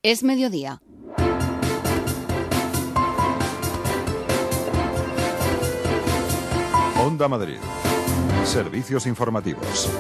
Es mediodía. Onda Madrid. Servicios informativos.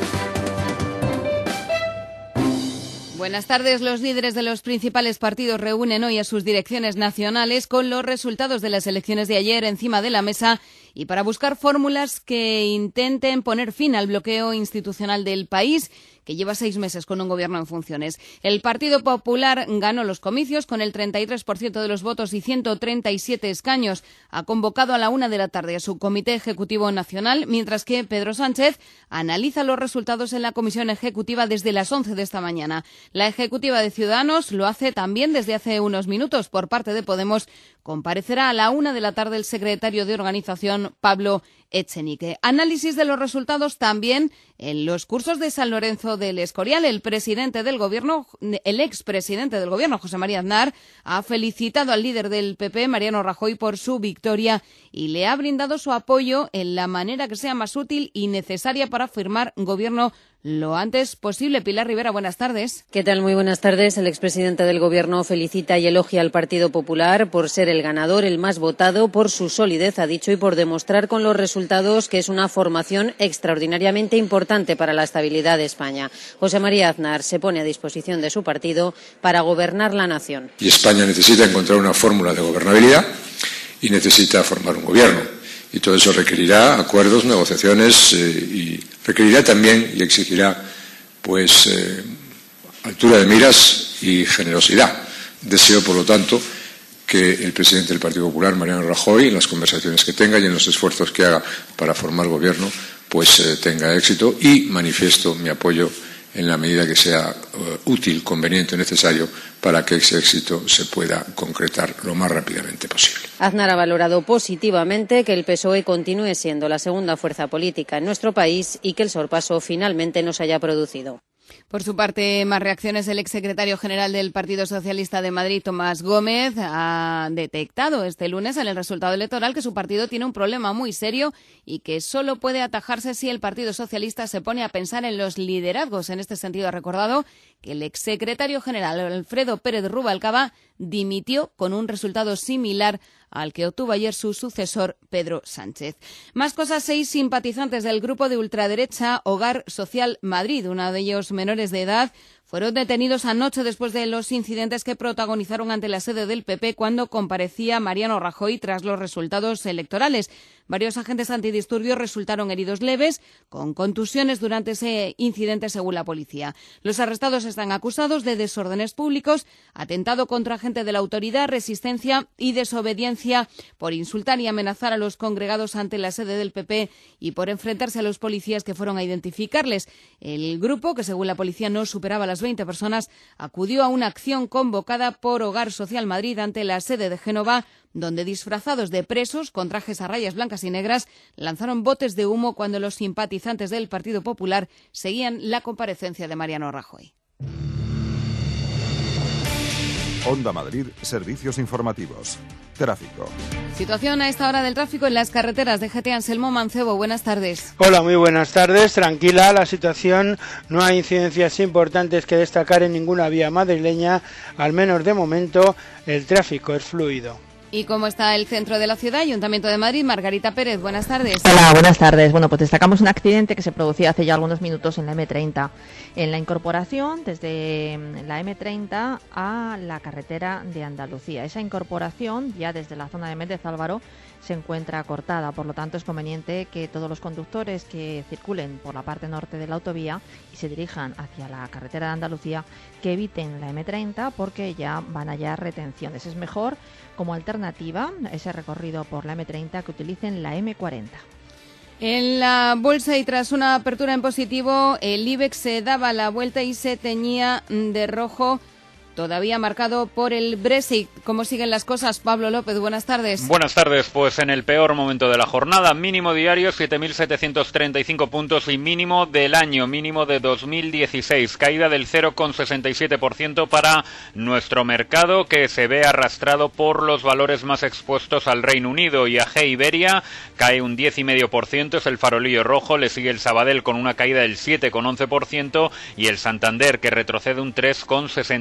Buenas tardes. Los líderes de los principales partidos reúnen hoy a sus direcciones nacionales con los resultados de las elecciones de ayer encima de la mesa y para buscar fórmulas que intenten poner fin al bloqueo institucional del país, que lleva 6 meses con un gobierno en funciones. El Partido Popular ganó los comicios con el 33% de los votos y 137 escaños. Ha convocado a la 1 de la tarde a su Comité Ejecutivo Nacional, mientras que Pedro Sánchez analiza los resultados en la Comisión Ejecutiva desde las 11 de esta mañana. La Ejecutiva de Ciudadanos lo hace también desde hace unos minutos. Por parte de Podemos comparecerá a la 1 de la tarde el secretario de Organización, Pablo Echenique. Análisis de los resultados también en los cursos de San Lorenzo del Escorial. El expresidente del gobierno, José María Aznar, ha felicitado al líder del PP, Mariano Rajoy, por su victoria y le ha brindado su apoyo en la manera que sea más útil y necesaria para firmar gobierno lo antes posible. Pilar Rivera, buenas tardes. ¿Qué tal? Muy buenas tardes. El expresidente del Gobierno felicita y elogia al Partido Popular por ser el ganador, el más votado, por su solidez, ha dicho, y por demostrar con los resultados que es una formación extraordinariamente importante para la estabilidad de España. José María Aznar se pone a disposición de su partido para gobernar la nación. Y España necesita encontrar una fórmula de gobernabilidad y necesita formar un gobierno. Y todo eso requerirá acuerdos, negociaciones y requerirá también y exigirá altura de miras y generosidad. Deseo, por lo tanto, que el presidente del Partido Popular, Mariano Rajoy, en las conversaciones que tenga y en los esfuerzos que haga para formar gobierno, tenga éxito, y manifiesto mi apoyo en la medida que sea útil, conveniente, necesario para que ese éxito se pueda concretar lo más rápidamente posible. Aznar ha valorado positivamente que el PSOE continúe siendo la segunda fuerza política en nuestro país y que el sorpaso finalmente no se haya producido. Por su parte, más reacciones. El exsecretario general del Partido Socialista de Madrid, Tomás Gómez, ha detectado este lunes en el resultado electoral que su partido tiene un problema muy serio y que solo puede atajarse si el Partido Socialista se pone a pensar en los liderazgos. En este sentido, ha recordado que el exsecretario general, Alfredo Pérez Rubalcaba, dimitió con un resultado similar al que obtuvo ayer su sucesor, Pedro Sánchez. Más cosas. 6 simpatizantes del grupo de ultraderecha Hogar Social Madrid, uno de ellos menores de edad, fueron detenidos anoche después de los incidentes que protagonizaron ante la sede del PP cuando comparecía Mariano Rajoy tras los resultados electorales. Varios agentes antidisturbios resultaron heridos leves, con contusiones durante ese incidente, según la policía. Los arrestados están acusados de desórdenes públicos, atentado contra agente de la autoridad, resistencia y desobediencia por insultar y amenazar a los congregados ante la sede del PP y por enfrentarse a los policías que fueron a identificarles. El grupo, que según la policía no superaba las 20 personas, acudió a una acción convocada por Hogar Social Madrid ante la sede de Génova, donde disfrazados de presos con trajes a rayas blancas y negras lanzaron botes de humo cuando los simpatizantes del Partido Popular seguían la comparecencia de Mariano Rajoy. Onda Madrid, servicios informativos. Tráfico. Situación a esta hora del tráfico en las carreteras de GT. Anselmo Mancebo, buenas tardes. Hola, muy buenas tardes. Tranquila la situación, no hay incidencias importantes que destacar en ninguna vía madrileña, al menos de momento el tráfico es fluido. ¿Y cómo está el centro de la ciudad? Ayuntamiento de Madrid, Margarita Pérez, buenas tardes. Hola, buenas tardes. Bueno, pues destacamos un accidente que se producía hace ya algunos minutos en la M30, en la incorporación desde la M30 a la carretera de Andalucía. Esa incorporación, ya desde la zona de Méndez Álvaro, se encuentra cortada, por lo tanto es conveniente que todos los conductores que circulen por la parte norte de la autovía y se dirijan hacia la carretera de Andalucía, que eviten la M30 porque ya van a hallar retenciones. Es mejor, como alternativa, ese recorrido por la M30, que utilicen la M40. En la bolsa, y tras una apertura en positivo, el IBEX se daba la vuelta y se teñía de rojo, todavía marcado por el Brexit. ¿Cómo siguen las cosas? Pablo López, buenas tardes. Buenas tardes. Pues en el peor momento de la jornada, mínimo diario 7.735 puntos y mínimo del año, mínimo de 2016, caída del 0,67% para nuestro mercado, que se ve arrastrado por los valores más expuestos al Reino Unido. IAG Iberia cae un 10,5%, es el farolillo rojo, le sigue el Sabadell con una caída del 7,11% y el Santander, que retrocede un 3,65%.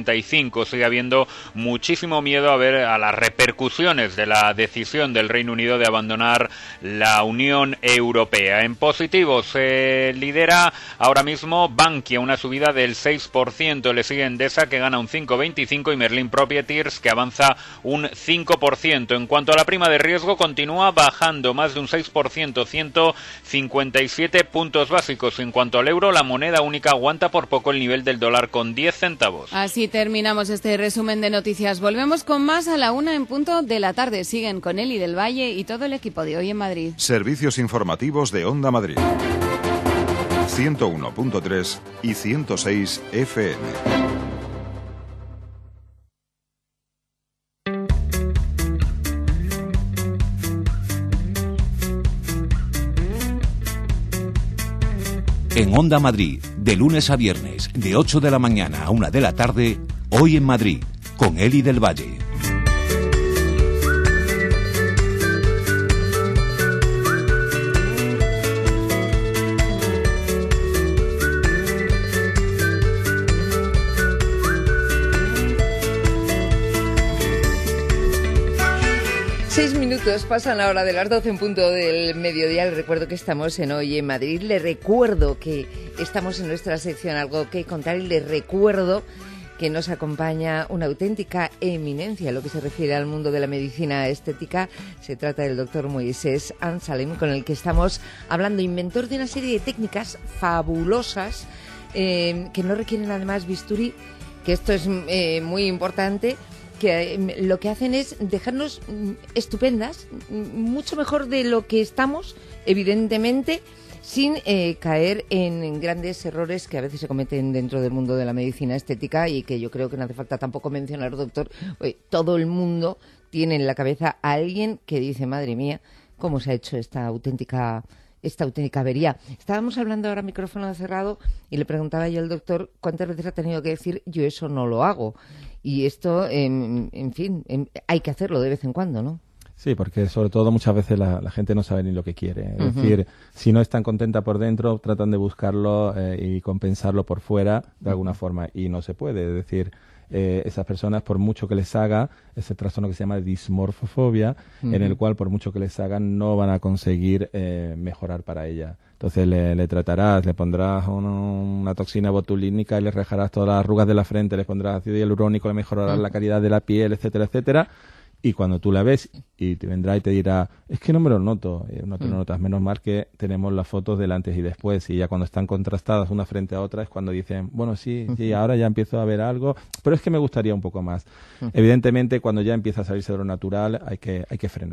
5. Sigue habiendo muchísimo miedo a las repercusiones de la decisión del Reino Unido de abandonar la Unión Europea. En positivo se lidera ahora mismo Bankia, una subida del 6%. Le sigue Endesa, que gana un 5,25, y Merlin Properties, que avanza un 5%. En cuanto a la prima de riesgo, continúa bajando más de un 6%, 157 puntos básicos. En cuanto al euro, la moneda única aguanta por poco el nivel del dólar con 10 centavos. Así terminamos este resumen de noticias. Volvemos con más a la 1 en punto de la tarde. Siguen con Eli del Valle y todo el equipo de Hoy en Madrid. Servicios informativos de Onda Madrid. 101.3 y 106 FM. En Onda Madrid, de lunes a viernes, de 8 de la mañana a 1 de la tarde, Hoy en Madrid, con Eli del Valle. Pasan la hora de las 12 en punto del mediodía. Les recuerdo que estamos en Hoy en Madrid. Les recuerdo que estamos en nuestra sección Algo que Contar y les recuerdo que nos acompaña una auténtica eminencia en lo que se refiere al mundo de la medicina estética. Se trata del doctor Moisés Ansalem, con el que estamos hablando, inventor de una serie de técnicas fabulosas que no requieren además bisturí, que esto es muy importante, que lo que hacen es dejarnos estupendas, mucho mejor de lo que estamos, evidentemente, sin caer en grandes errores que a veces se cometen dentro del mundo de la medicina estética y que yo creo que no hace falta tampoco mencionar, doctor. Todo el mundo tiene en la cabeza a alguien que dice, madre mía, cómo se ha hecho esta auténtica avería. Estábamos hablando ahora micrófono cerrado y le preguntaba yo al doctor cuántas veces ha tenido que decir yo eso no lo hago. Y esto, en fin, hay que hacerlo de vez en cuando, ¿no? Sí, porque sobre todo muchas veces la gente no sabe ni lo que quiere. Es decir, si no están contenta por dentro, tratan de buscarlo y compensarlo por fuera de alguna forma y no se puede. Es decir, esas personas, por mucho que les haga, ese trastorno que se llama dismorfofobia, en el cual por mucho que les hagan no van a conseguir mejorar para ella. Entonces le tratarás, le pondrás una toxina botulínica y le rejarás todas las arrugas de la frente, le pondrás ácido hialurónico, le mejorarás la calidad de la piel, etcétera, etcétera. Y cuando tú la ves y te vendrá y te dirá, es que no me lo noto, no te lo notas. Menos mal que tenemos las fotos del antes y después, y ya cuando están contrastadas una frente a otra es cuando dicen, bueno, sí, ahora ya empiezo a ver algo, pero es que me gustaría un poco más. Evidentemente, cuando ya empieza a salirse de lo natural, hay que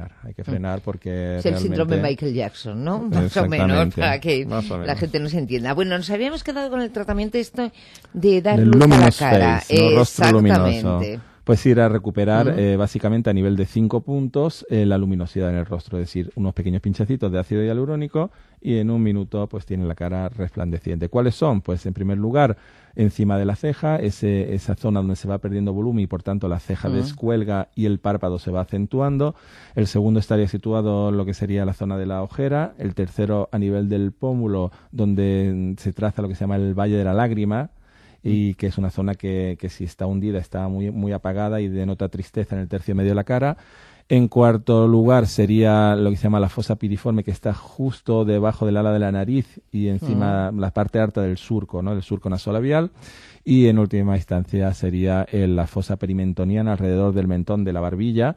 frenar porque es el síndrome de Michael Jackson, ¿no? Más o menos, para que la gente no se entienda. Bueno, nos habíamos quedado con el tratamiento esto de dar luz a la cara. Rostro luminoso. Pues ir a recuperar básicamente a nivel de 5 puntos la luminosidad en el rostro, es decir, unos pequeños pinchacitos de ácido hialurónico y en un minuto pues tiene la cara resplandeciente. ¿Cuáles son? Pues en primer lugar, encima de la ceja, esa zona donde se va perdiendo volumen y por tanto la ceja descuelga y el párpado se va acentuando. El segundo estaría situado en lo que sería la zona de la ojera. El tercero a nivel del pómulo, donde se traza lo que se llama el valle de la lágrima, y que es una zona que si está hundida está muy, muy apagada y denota tristeza en el tercio medio de la cara. En cuarto lugar sería lo que se llama la fosa piriforme, que está justo debajo del ala de la nariz y encima la parte alta del surco, ¿no? El surco nasolabial. Y en última instancia sería la fosa perimentoniana alrededor del mentón de la barbilla,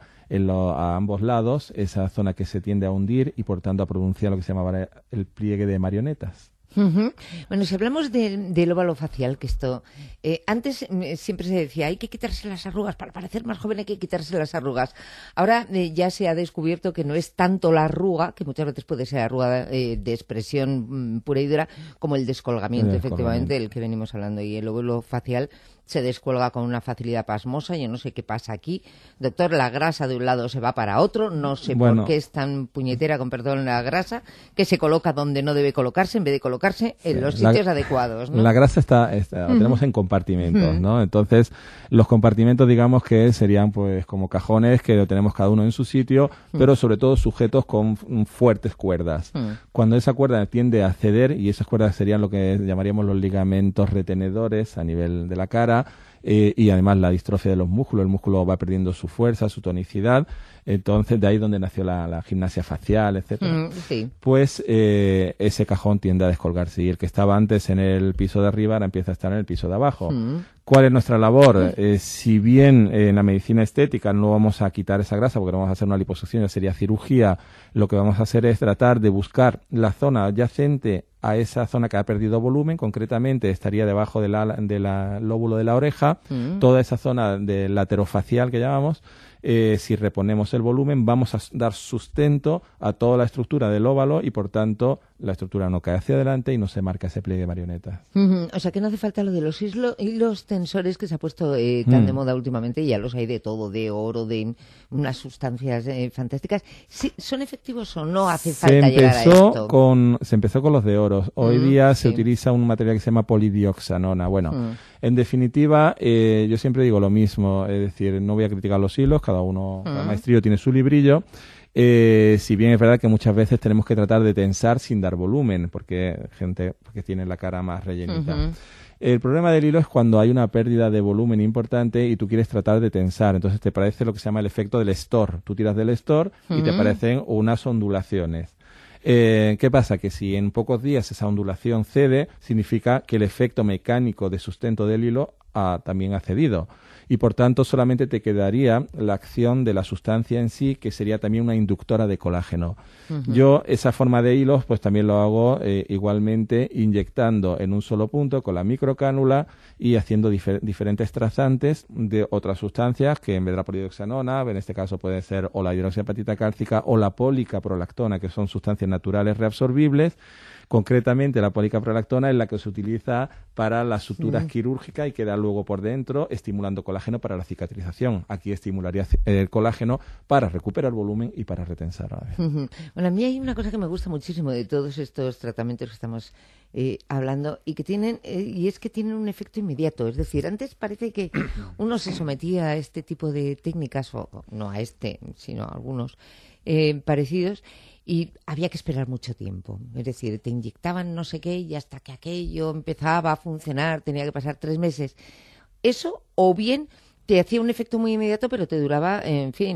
a ambos lados, esa zona que se tiende a hundir y por tanto a pronunciar lo que se llama el pliegue de marionetas. Bueno, si hablamos del óvalo facial, que esto antes siempre se decía hay que quitarse las arrugas, para parecer más joven hay que quitarse las arrugas. Ahora ya se ha descubierto que no es tanto la arruga, que muchas veces puede ser arruga de expresión pura y dura, como el descolgamiento, efectivamente, del que venimos hablando. Y el óvalo facial se descuelga con una facilidad pasmosa. Yo no sé qué pasa aquí. Doctor, la grasa de un lado se va para otro. No sé por qué es tan puñetera, con perdón, la grasa, que se coloca donde no debe colocarse, en vez de colocarse colocarse en los sitios adecuados, ¿no? La grasa la tenemos en compartimentos, ¿no? Entonces, los compartimentos, digamos que serían pues como cajones que lo tenemos cada uno en su sitio, pero sobre todo sujetos con fuertes cuerdas. Cuando esa cuerda tiende a ceder, y esas cuerdas serían lo que llamaríamos los ligamentos retenedores a nivel de la cara, y además la distrofia de los músculos, el músculo va perdiendo su fuerza, su tonicidad, entonces de ahí donde nació la gimnasia facial, etcétera. Sí. Pues ese cajón tiende a descolgarse y el que estaba antes en el piso de arriba ahora empieza a estar en el piso de abajo. ¿Cuál es nuestra labor? Si bien en la medicina estética no vamos a quitar esa grasa porque no vamos a hacer una liposucción, ya sería cirugía, lo que vamos a hacer es tratar de buscar la zona adyacente a esa zona que ha perdido volumen, concretamente estaría debajo del lóbulo de la oreja, toda esa zona del laterofacial que llamamos. Si reponemos el volumen, vamos a dar sustento a toda la estructura del óvalo y, por tanto, la estructura no cae hacia adelante y no se marca ese pliegue de marioneta. O sea, que no hace falta lo de los hilos tensores que se ha puesto tan de moda últimamente, ya los hay de todo, de oro, de unas sustancias fantásticas. ¿Sí, ¿son efectivos o no hace falta llegar a esto? Se empezó con los de oro. Hoy día se utiliza un material que se llama polidioxanona. Bueno, en definitiva, yo siempre digo lo mismo, es decir, no voy a criticar los hilos, cada uno, cada maestrillo tiene su librillo. Si bien es verdad que muchas veces tenemos que tratar de tensar sin dar volumen, porque gente que tiene la cara más rellenita. El problema del hilo es cuando hay una pérdida de volumen importante y tú quieres tratar de tensar. Entonces te parece lo que se llama el efecto del store. Tú tiras del store y te parecen unas ondulaciones. ¿Qué pasa? Que si en pocos días esa ondulación cede, significa que el efecto mecánico de sustento del hilo también ha cedido. Y por tanto solamente te quedaría la acción de la sustancia en sí, que sería también una inductora de colágeno. Yo esa forma de hilos pues también lo hago igualmente inyectando en un solo punto con la microcánula y haciendo diferentes trazantes de otras sustancias que en vez de la polidioxanona, en este caso puede ser o la hidroxiapatita cálcica o la policaprolactona, que son sustancias naturales reabsorbibles. Concretamente, la policaprolactona es la que se utiliza para las suturas quirúrgicas y queda luego por dentro estimulando colágeno para la cicatrización. Aquí estimularía el colágeno para recuperar volumen y para retensar. Bueno, a mí hay una cosa que me gusta muchísimo de todos estos tratamientos que estamos hablando y es que tienen un efecto inmediato. Es decir, antes parece que uno se sometía a este tipo de técnicas, o no a sino a algunos parecidos, y había que esperar mucho tiempo. Es decir, te inyectaban no sé qué y hasta que aquello empezaba a funcionar tenía que pasar 3 meses. Eso, o bien te hacía un efecto muy inmediato, pero te duraba, en fin,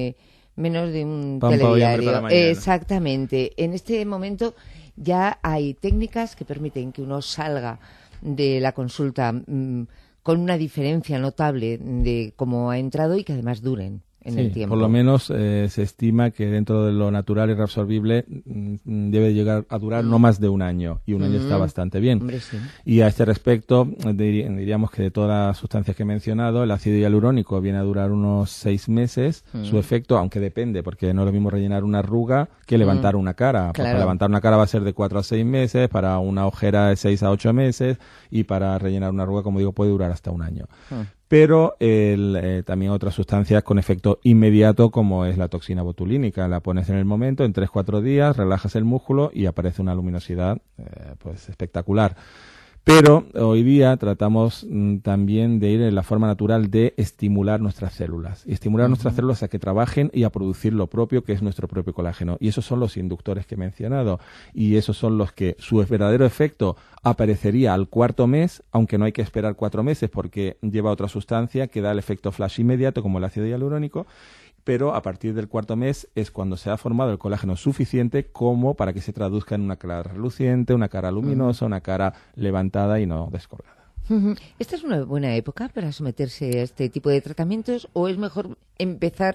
menos de un telediario. Exactamente. En este momento ya hay técnicas que permiten que uno salga de la consulta con una diferencia notable de cómo ha entrado y que además duren en el tiempo. Por lo menos se estima que dentro de lo natural y reabsorbible debe llegar a durar no más de un año, y un año está bastante bien. Hombre, sí. Y a este respecto diríamos que de todas las sustancias que he mencionado, el ácido hialurónico viene a durar unos 6 meses, su efecto, aunque depende, porque no es lo mismo rellenar una arruga que levantar una cara. Claro. Para levantar una cara va a ser de 4 a 6 meses, para una ojera de 6 a 8 meses, y para rellenar una arruga, como digo, puede durar hasta un año. Pero también otras sustancias con efecto inmediato, como es la toxina botulínica. La pones en el momento, en 3-4 días, relajas el músculo y aparece una luminosidad pues espectacular. Pero hoy día tratamos también de ir en la forma natural de estimular nuestras células. Y estimular nuestras células a que trabajen y a producir lo propio, que es nuestro propio colágeno. Y esos son los inductores que he mencionado. Y esos son los que su verdadero efecto aparecería al 4.º mes, aunque no hay que esperar 4 meses porque lleva otra sustancia que da el efecto flash inmediato, como el ácido hialurónico. Pero a partir del 4.º mes es cuando se ha formado el colágeno suficiente como para que se traduzca en una cara reluciente, una cara luminosa, una cara levantada y no descolgada. ¿Esta es una buena época para someterse a este tipo de tratamientos o es mejor empezar,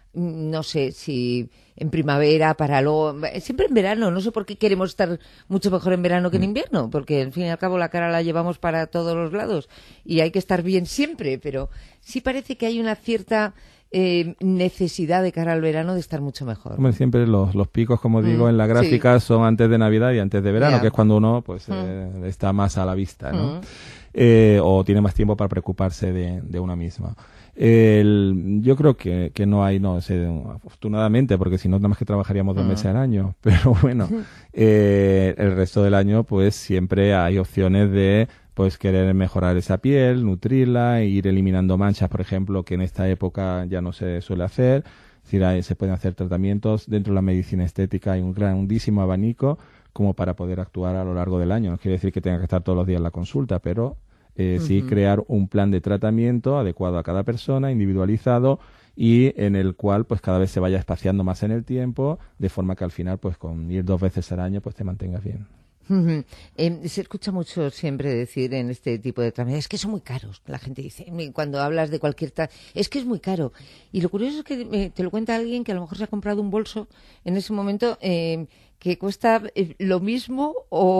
no sé, si en primavera para luego... Siempre en verano, no sé por qué queremos estar mucho mejor en verano que en invierno, porque al fin y al cabo la cara la llevamos para todos los lados y hay que estar bien siempre, pero sí parece que hay una cierta necesidad de cara al verano de estar mucho mejor. Hombre, siempre los picos, como digo, en la gráfica son antes de Navidad y antes de verano, que es cuando uno pues está más a la vista, ¿no? O tiene más tiempo para preocuparse de una misma. Yo creo que no hay, afortunadamente, porque si no, nada más que trabajaríamos 2 meses al año. Pero bueno, el resto del año, pues siempre hay opciones de pues querer mejorar esa piel, nutrirla, ir eliminando manchas, por ejemplo, que en esta época ya no se suele hacer. Es decir, se pueden hacer tratamientos. Dentro de la medicina estética hay un grandísimo abanico como para poder actuar a lo largo del año. No quiere decir que tenga que estar todos los días en la consulta, pero sí crear un plan de tratamiento adecuado a cada persona, individualizado, y en el cual pues cada vez se vaya espaciando más en el tiempo, de forma que al final pues con ir 2 veces al año pues te mantengas bien. Se escucha mucho siempre decir en este tipo de trámites, es que son muy caros. La gente dice, cuando hablas de cualquier es que es muy caro. Y lo curioso es que te lo cuenta alguien que a lo mejor se ha comprado un bolso en ese momento que cuesta lo mismo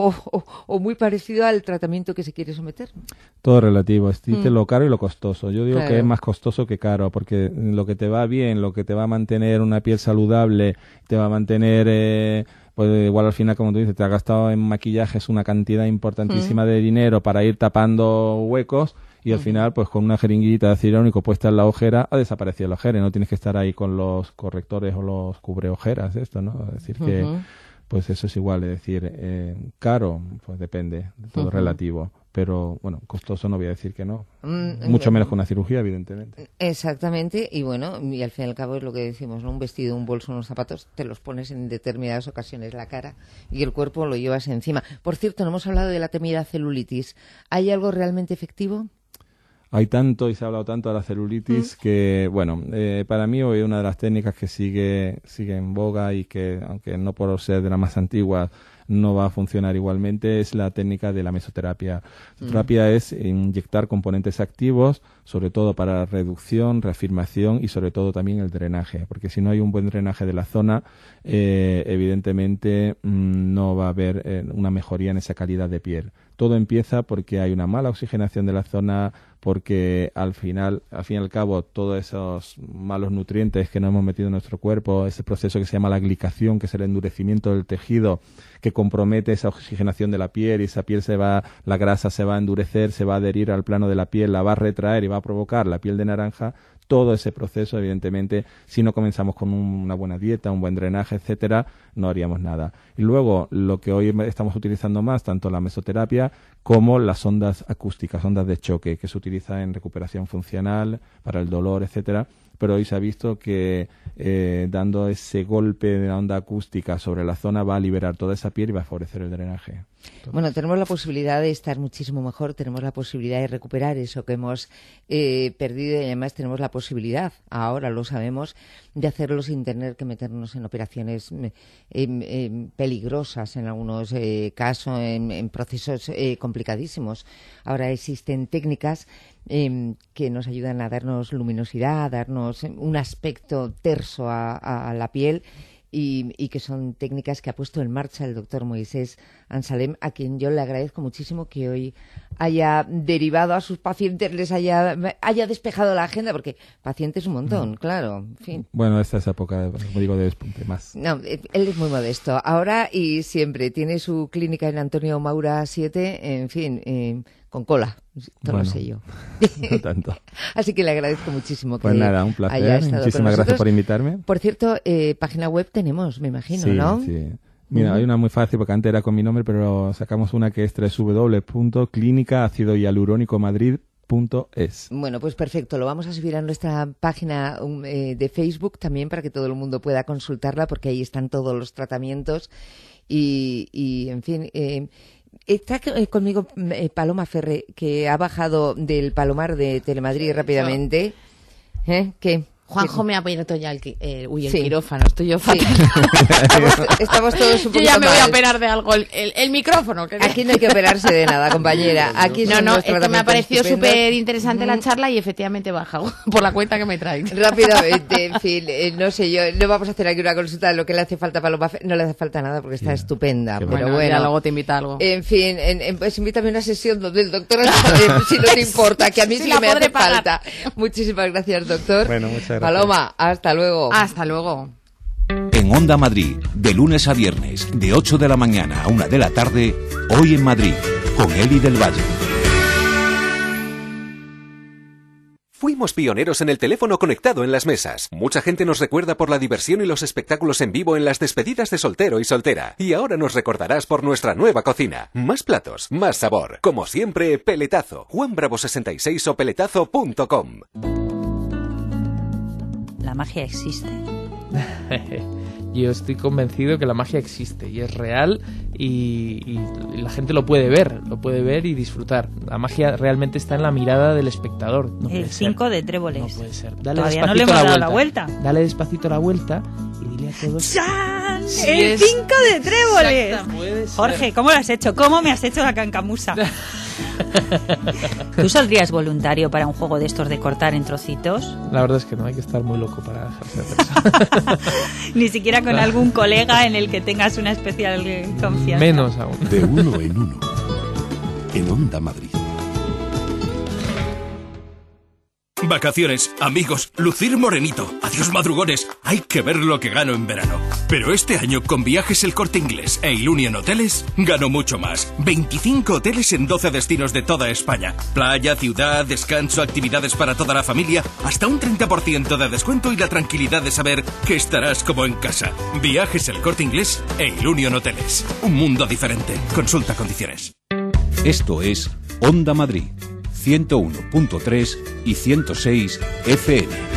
o muy parecido al tratamiento que se quiere someter. Todo relativo, existe lo caro y lo costoso. Yo digo que es más costoso que caro, porque lo que te va bien, lo que te va a mantener una piel saludable, te va a mantener... pues igual al final, como tú dices, te has gastado en maquillajes una cantidad importantísima de dinero para ir tapando huecos y al final, pues con una jeringuita de ácido hialurónico puesta en la ojera, ha desaparecido la ojera y no tienes que estar ahí con los correctores o los cubreojeras, esto, ¿no? Es decir, que pues eso es igual, es decir, caro, pues depende, todo relativo. Pero, bueno, costoso no voy a decir que no. Mucho menos que una cirugía, evidentemente. Exactamente. Y bueno, y al fin y al cabo es lo que decimos, ¿no? Un vestido, un bolso, unos zapatos, te los pones en determinadas ocasiones la cara y el cuerpo lo llevas encima. Por cierto, no hemos hablado de la temida celulitis. ¿Hay algo realmente efectivo? Hay tanto y se ha hablado tanto de la celulitis que, bueno, para mí hoy una de las técnicas que sigue en boga y que, aunque no por ser de las más antiguas, no va a funcionar igualmente, es la técnica de la mesoterapia. La mesoterapia es inyectar componentes activos, sobre todo para la reducción, reafirmación y sobre todo también el drenaje, porque si no hay un buen drenaje de la zona, evidentemente no va a haber una mejoría en esa calidad de piel. Todo empieza porque hay una mala oxigenación de la zona, porque al fin y al cabo, todos esos malos nutrientes que nos hemos metido en nuestro cuerpo, ese proceso que se llama la glicación, que es el endurecimiento del tejido, que compromete esa oxigenación de la piel y esa piel la grasa se va a endurecer, se va a adherir al plano de la piel, la va a retraer y va a provocar la piel de naranja. Todo ese proceso, evidentemente, si no comenzamos con una buena dieta, un buen drenaje, etcétera, no haríamos nada. Y luego, lo que hoy estamos utilizando más, tanto la mesoterapia como las ondas acústicas, ondas de choque, que se utiliza en recuperación funcional, para el dolor, etcétera. Pero hoy se ha visto que dando ese golpe de la onda acústica sobre la zona va a liberar toda esa piel y va a favorecer el drenaje. Entonces, bueno, tenemos la posibilidad de estar muchísimo mejor, tenemos la posibilidad de recuperar eso que hemos perdido y además tenemos la posibilidad, ahora lo sabemos, de hacerlo sin tener que meternos en operaciones peligrosas en algunos casos, en procesos complicadísimos. Ahora existen técnicas que nos ayudan a darnos luminosidad, a darnos un aspecto terso a la piel y que son técnicas que ha puesto en marcha el doctor Moisés Ansalem, a quien yo le agradezco muchísimo que hoy haya derivado a sus pacientes, les haya despejado la agenda, porque pacientes un montón, claro, en fin. Bueno, esta es época, como digo, de despunte más. No, él es muy modesto, ahora y siempre. Tiene su clínica en Antonio Maura 7, en fin, con cola, todo lo sé yo. No tanto. Así que le agradezco muchísimo que pues nada, un placer. haya estado Muchísimas gracias por invitarme. Por cierto, página web tenemos, me imagino, sí, ¿no? Sí. Mira, hay una muy fácil porque antes era con mi nombre, pero sacamos una que es www.clínicaacidohialurónicomadrid.es. Bueno, pues perfecto, lo vamos a subir a nuestra página de Facebook también para que todo el mundo pueda consultarla, porque ahí están todos los tratamientos y en fin... Está conmigo Paloma Ferre, que ha bajado del Palomar de Telemadrid rápidamente. ¿Qué? Juanjo me ha abierto ya el quirófano, estoy yo fatal. Estamos todos un poquito Yo ya me voy a mal. operar de algo, el micrófono. Aquí no hay que operarse de nada, compañera. Aquí No, es que me ha parecido súper interesante la charla y efectivamente he bajado por la cuenta que me trae. Rápidamente, en fin, no sé yo, no vamos a hacer aquí una consulta de lo que le hace falta a Paloma Ferre. No le hace falta nada porque está estupenda, pero bueno. Ya luego te invita a algo. En fin, pues invítame a una sesión del doctor si no te importa, que a mí sí me hace falta. Muchísimas gracias, doctor. Bueno, muchas gracias. Paloma, hasta luego. Hasta luego. En Onda Madrid, de lunes a viernes, de 8 de la mañana a 1 de la tarde, Hoy en Madrid, con Eli del Valle. Fuimos pioneros en el teléfono conectado en las mesas. Mucha gente nos recuerda por la diversión y los espectáculos en vivo en las despedidas de soltero y soltera. Y ahora nos recordarás por nuestra nueva cocina. Más platos, más sabor. Como siempre, Peletazo. Juan Bravo 66 o peletazo.com. La magia existe. Yo estoy convencido que la magia existe y es real y la gente lo puede ver y disfrutar. La magia realmente está en la mirada del espectador. No el 5 de tréboles. No puede ser. Dale Todavía no le hemos dado la vuelta. Dale despacito la vuelta y dile a todos. ¡Chan! Sí, el 5 de tréboles. Jorge, ¿cómo lo has hecho? ¿Cómo me has hecho la cancamusa? ¿Tú saldrías voluntario para un juego de estos de cortar en trocitos? La verdad es que no, hay que estar muy loco para dejarse hacer eso. Ni siquiera con algún colega en el que tengas una especial confianza. Menos aún. De uno en uno. En Onda Madrid. Vacaciones, amigos, lucir morenito. Adiós madrugones, hay que ver lo que gano en verano. Pero este año con Viajes El Corte Inglés e Ilunion Hoteles gano mucho más. 25 hoteles en 12 destinos de toda España. Playa, ciudad, descanso, actividades para toda la familia, hasta un 30% de descuento y la tranquilidad de saber que estarás como en casa. Viajes El Corte Inglés e Ilunion Hoteles. Un mundo diferente. Consulta condiciones. Esto es Onda Madrid, 101.3 y 106 FM.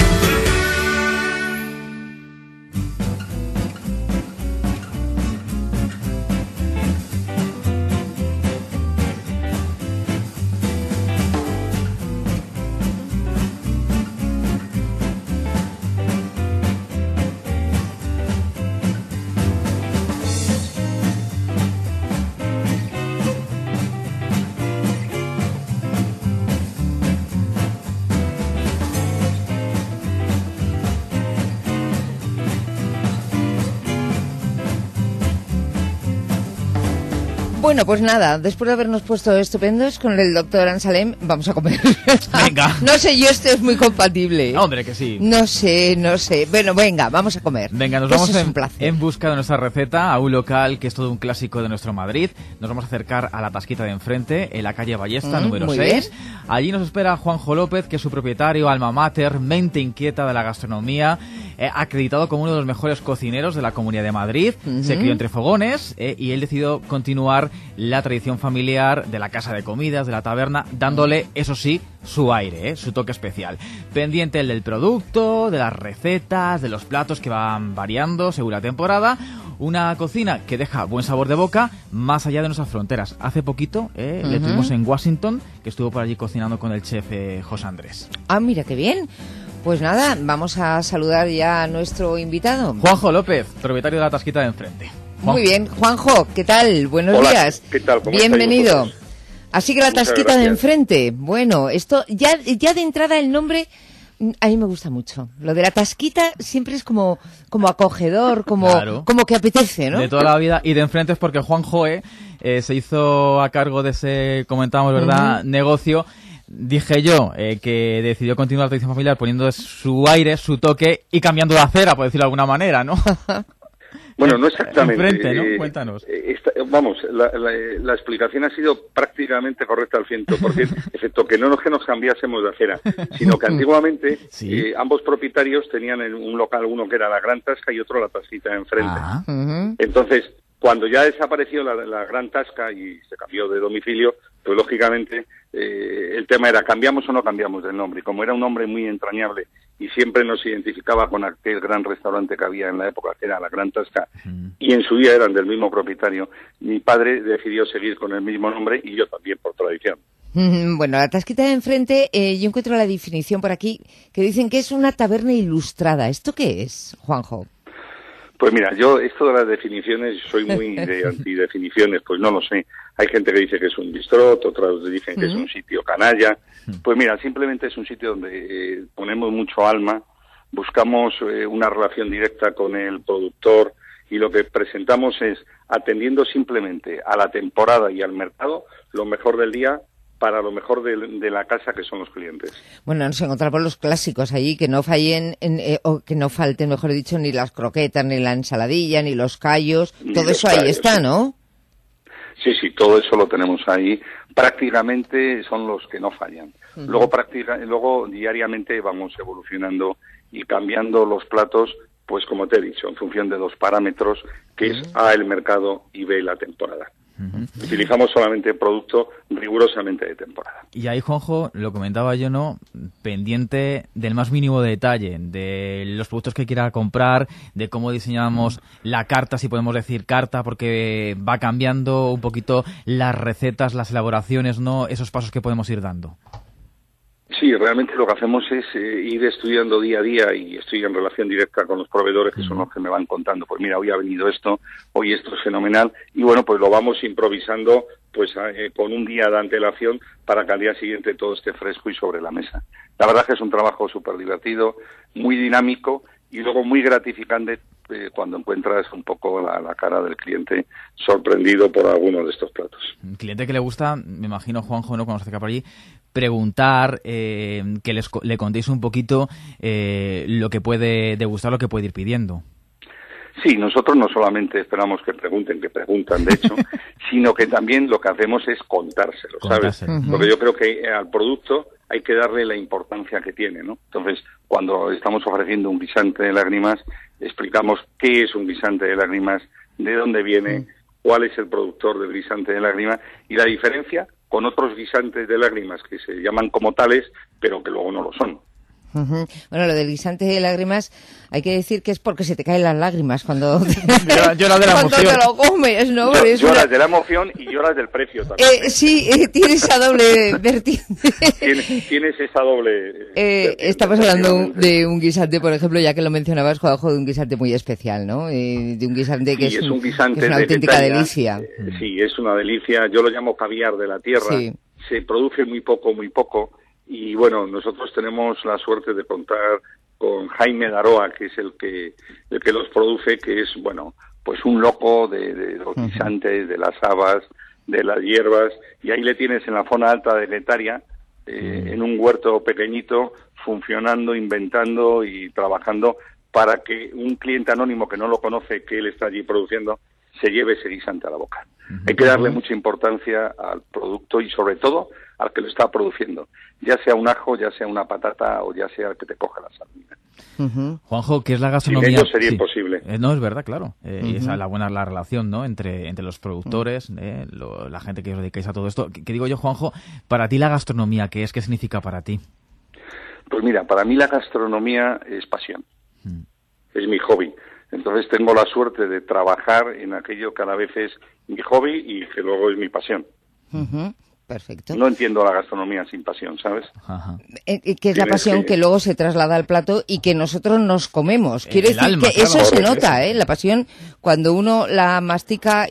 Bueno, pues nada, después de habernos puesto estupendos con el doctor Ansalem, vamos a comer. Venga. No sé, yo esto es muy compatible. Hombre, que sí. No sé. Bueno, venga, vamos a comer. Venga, nos vamos en busca de nuestra receta a un local que es todo un clásico de nuestro Madrid. Nos vamos a acercar a la Tasquita de enfrente, en la calle Ballesta, número 6. Bien. Allí nos espera Juanjo López, que es su propietario, alma mater, mente inquieta de la gastronomía, acreditado como uno de los mejores cocineros de la Comunidad de Madrid. Se crió entre fogones y él decidió continuar la tradición familiar de la casa de comidas, de la taberna, dándole, eso sí, su aire, su toque especial. Pendiente el del producto, de las recetas, de los platos que van variando según la temporada. Una cocina que deja buen sabor de boca más allá de nuestras fronteras. Hace poquito le tuvimos en Washington, que estuvo por allí cocinando con el chef José Andrés. Ah, mira qué bien. Pues nada, vamos a saludar ya a nuestro invitado. Juanjo López, propietario de la Tasquita de enfrente. Muy bien, Juanjo, ¿qué tal? Buenos días. ¿Qué tal? ¿Cómo Bienvenido. estáis? Así que la Tasquita de enfrente. Bueno, esto ya de entrada el nombre a mí me gusta mucho. Lo de la Tasquita siempre es como acogedor, como que apetece, ¿no? De toda la vida. Y de enfrente es porque Juanjo se hizo a cargo de ese, comentábamos, ¿verdad?, negocio. Dije yo que decidió continuar la tradición familiar poniendo su aire, su toque y cambiando de acera, por decirlo de alguna manera, ¿no? Bueno, no exactamente. Enfrente, ¿no? Cuéntanos. La explicación ha sido prácticamente correcta al 100%, excepto que no es que nos cambiásemos de acera, sino que antiguamente ambos propietarios tenían un local, uno que era la Gran Tasca y otro la Tasquita de enfrente. Entonces, cuando ya desapareció la Gran Tasca y se cambió de domicilio, pues lógicamente el tema era ¿cambiamos o no cambiamos del nombre? Y como era un nombre muy entrañable y siempre nos identificaba con aquel gran restaurante que había en la época, que era la Gran Tasca, y en su día eran del mismo propietario, mi padre decidió seguir con el mismo nombre y yo también por tradición. Bueno, la Tasquita de enfrente, yo encuentro la definición por aquí, que dicen que es una taberna ilustrada. ¿Esto qué es, Juanjo? Pues mira, yo esto de las definiciones, soy muy de antidefiniciones, pues no lo sé. Hay gente que dice que es un bistrot, otros dicen que es un sitio canalla. Pues mira, simplemente es un sitio donde ponemos mucho alma, buscamos una relación directa con el productor y lo que presentamos es, atendiendo simplemente a la temporada y al mercado, lo mejor del día para lo mejor de la casa, que son los clientes. Bueno, nos encontramos los clásicos allí, que no fallen, o que no falten, mejor dicho, ni las croquetas, ni la ensaladilla, ni los callos, todo eso ahí está, ¿no? Sí, todo eso lo tenemos ahí. Prácticamente son los que no fallan. Luego diariamente vamos evolucionando y cambiando los platos, pues como te he dicho, en función de 2 parámetros, que es A, el mercado, y B, la temporada. Utilizamos solamente producto rigurosamente de temporada. Y ahí, Juanjo, lo comentaba yo, ¿no? Pendiente del más mínimo detalle, de los productos que quiera comprar, de cómo diseñamos la carta, si podemos decir carta, porque va cambiando un poquito las recetas, las elaboraciones, ¿no? Esos pasos que podemos ir dando. Sí, realmente lo que hacemos es ir estudiando día a día, y estoy en relación directa con los proveedores, que son los que me van contando, pues mira, hoy ha venido esto, hoy esto es fenomenal, y bueno, pues lo vamos improvisando pues con un día de antelación para que al día siguiente todo esté fresco y sobre la mesa. La verdad es que es un trabajo súper divertido, muy dinámico y luego muy gratificante cuando encuentras un poco la cara del cliente sorprendido por alguno de estos platos. Un cliente que le gusta, me imagino, Juanjo, ¿no?, cuando se acerca por allí, preguntar, que le contéis un poquito lo que puede degustar, lo que puede ir pidiendo. Sí, nosotros no solamente esperamos que preguntan, de hecho, sino que también lo que hacemos es contárselo, ¿sabes? Porque yo creo que al producto hay que darle la importancia que tiene, ¿no? Entonces, cuando estamos ofreciendo un guisante de lágrimas, explicamos qué es un guisante de lágrimas, de dónde viene, cuál es el productor del guisante de lágrimas y la diferencia con otros guisantes de lágrimas que se llaman como tales, pero que luego no lo son. Bueno, lo del guisante de lágrimas, hay que decir que es porque se te caen las lágrimas cuando lloras de la emoción. Te lo comes, ¿no? Lloras de la emoción y lloras del precio también. Sí, tiene esa doble vertiente. Tienes esa doble... estamos hablando de un guisante, por ejemplo, ya que lo mencionabas, Juanjo, de un guisante muy especial, ¿no? De un guisante que, es un guisante que es una auténtica delicia. Sí, es una delicia. Yo lo llamo caviar de la tierra. Sí. Se produce muy poco. Y bueno, nosotros tenemos la suerte de contar con Jaime Daroa, que es el que los produce, que es, bueno, pues un loco de los guisantes, de las habas, de las hierbas, y ahí le tienes en la zona alta de Getaria, en un huerto pequeñito, funcionando, inventando y trabajando para que un cliente anónimo que no lo conoce, que él está allí produciendo, se lleve ese guisante a la boca. Hay que darle mucha importancia al producto y sobre todo al que lo está produciendo, ya sea un ajo, ya sea una patata o ya sea el que te coja la sardina. Juanjo, ¿qué es la gastronomía? Sin ello sería imposible. No, es verdad, claro. Y esa es la relación, ¿no?, entre los productores, la gente que os dedicáis a todo esto. ¿Qué digo yo, Juanjo? Para ti la gastronomía, ¿qué significa para ti? Pues mira, para mí la gastronomía es pasión. Es mi hobby. Entonces tengo la suerte de trabajar en aquello que a la vez es mi hobby y que luego es mi pasión. Perfecto. No entiendo la gastronomía sin pasión, ¿sabes? Que es la pasión que luego se traslada al plato y que nosotros nos comemos. Quiero decir alma, que eso se nota, la pasión, cuando uno la mastica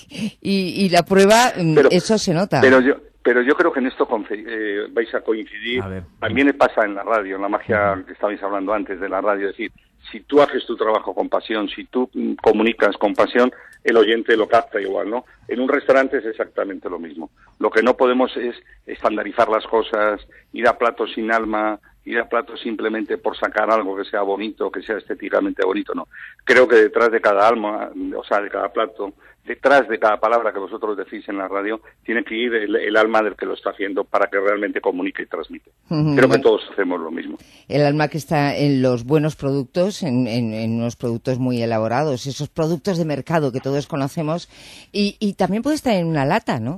y la prueba, eso se nota. Pero yo creo que en esto vais a coincidir. También pasa en la radio, en la magia que estabais hablando antes de la radio. Es decir, si tú haces tu trabajo con pasión, si tú comunicas con pasión, el oyente lo capta igual, ¿no? En un restaurante es exactamente lo mismo. Lo que no podemos es estandarizar las cosas, ir a platos sin alma, ir a platos simplemente por sacar algo que sea bonito, que sea estéticamente bonito, no. Creo que detrás de cada alma, o sea, de cada plato, detrás de cada palabra que vosotros decís en la radio, tiene que ir el alma del que lo está haciendo para que realmente comunique y transmite. Creo que todos hacemos lo mismo. El alma que está en los buenos productos, en unos productos muy elaborados, esos productos de mercado que todos conocemos, y también puede estar en una lata, ¿no?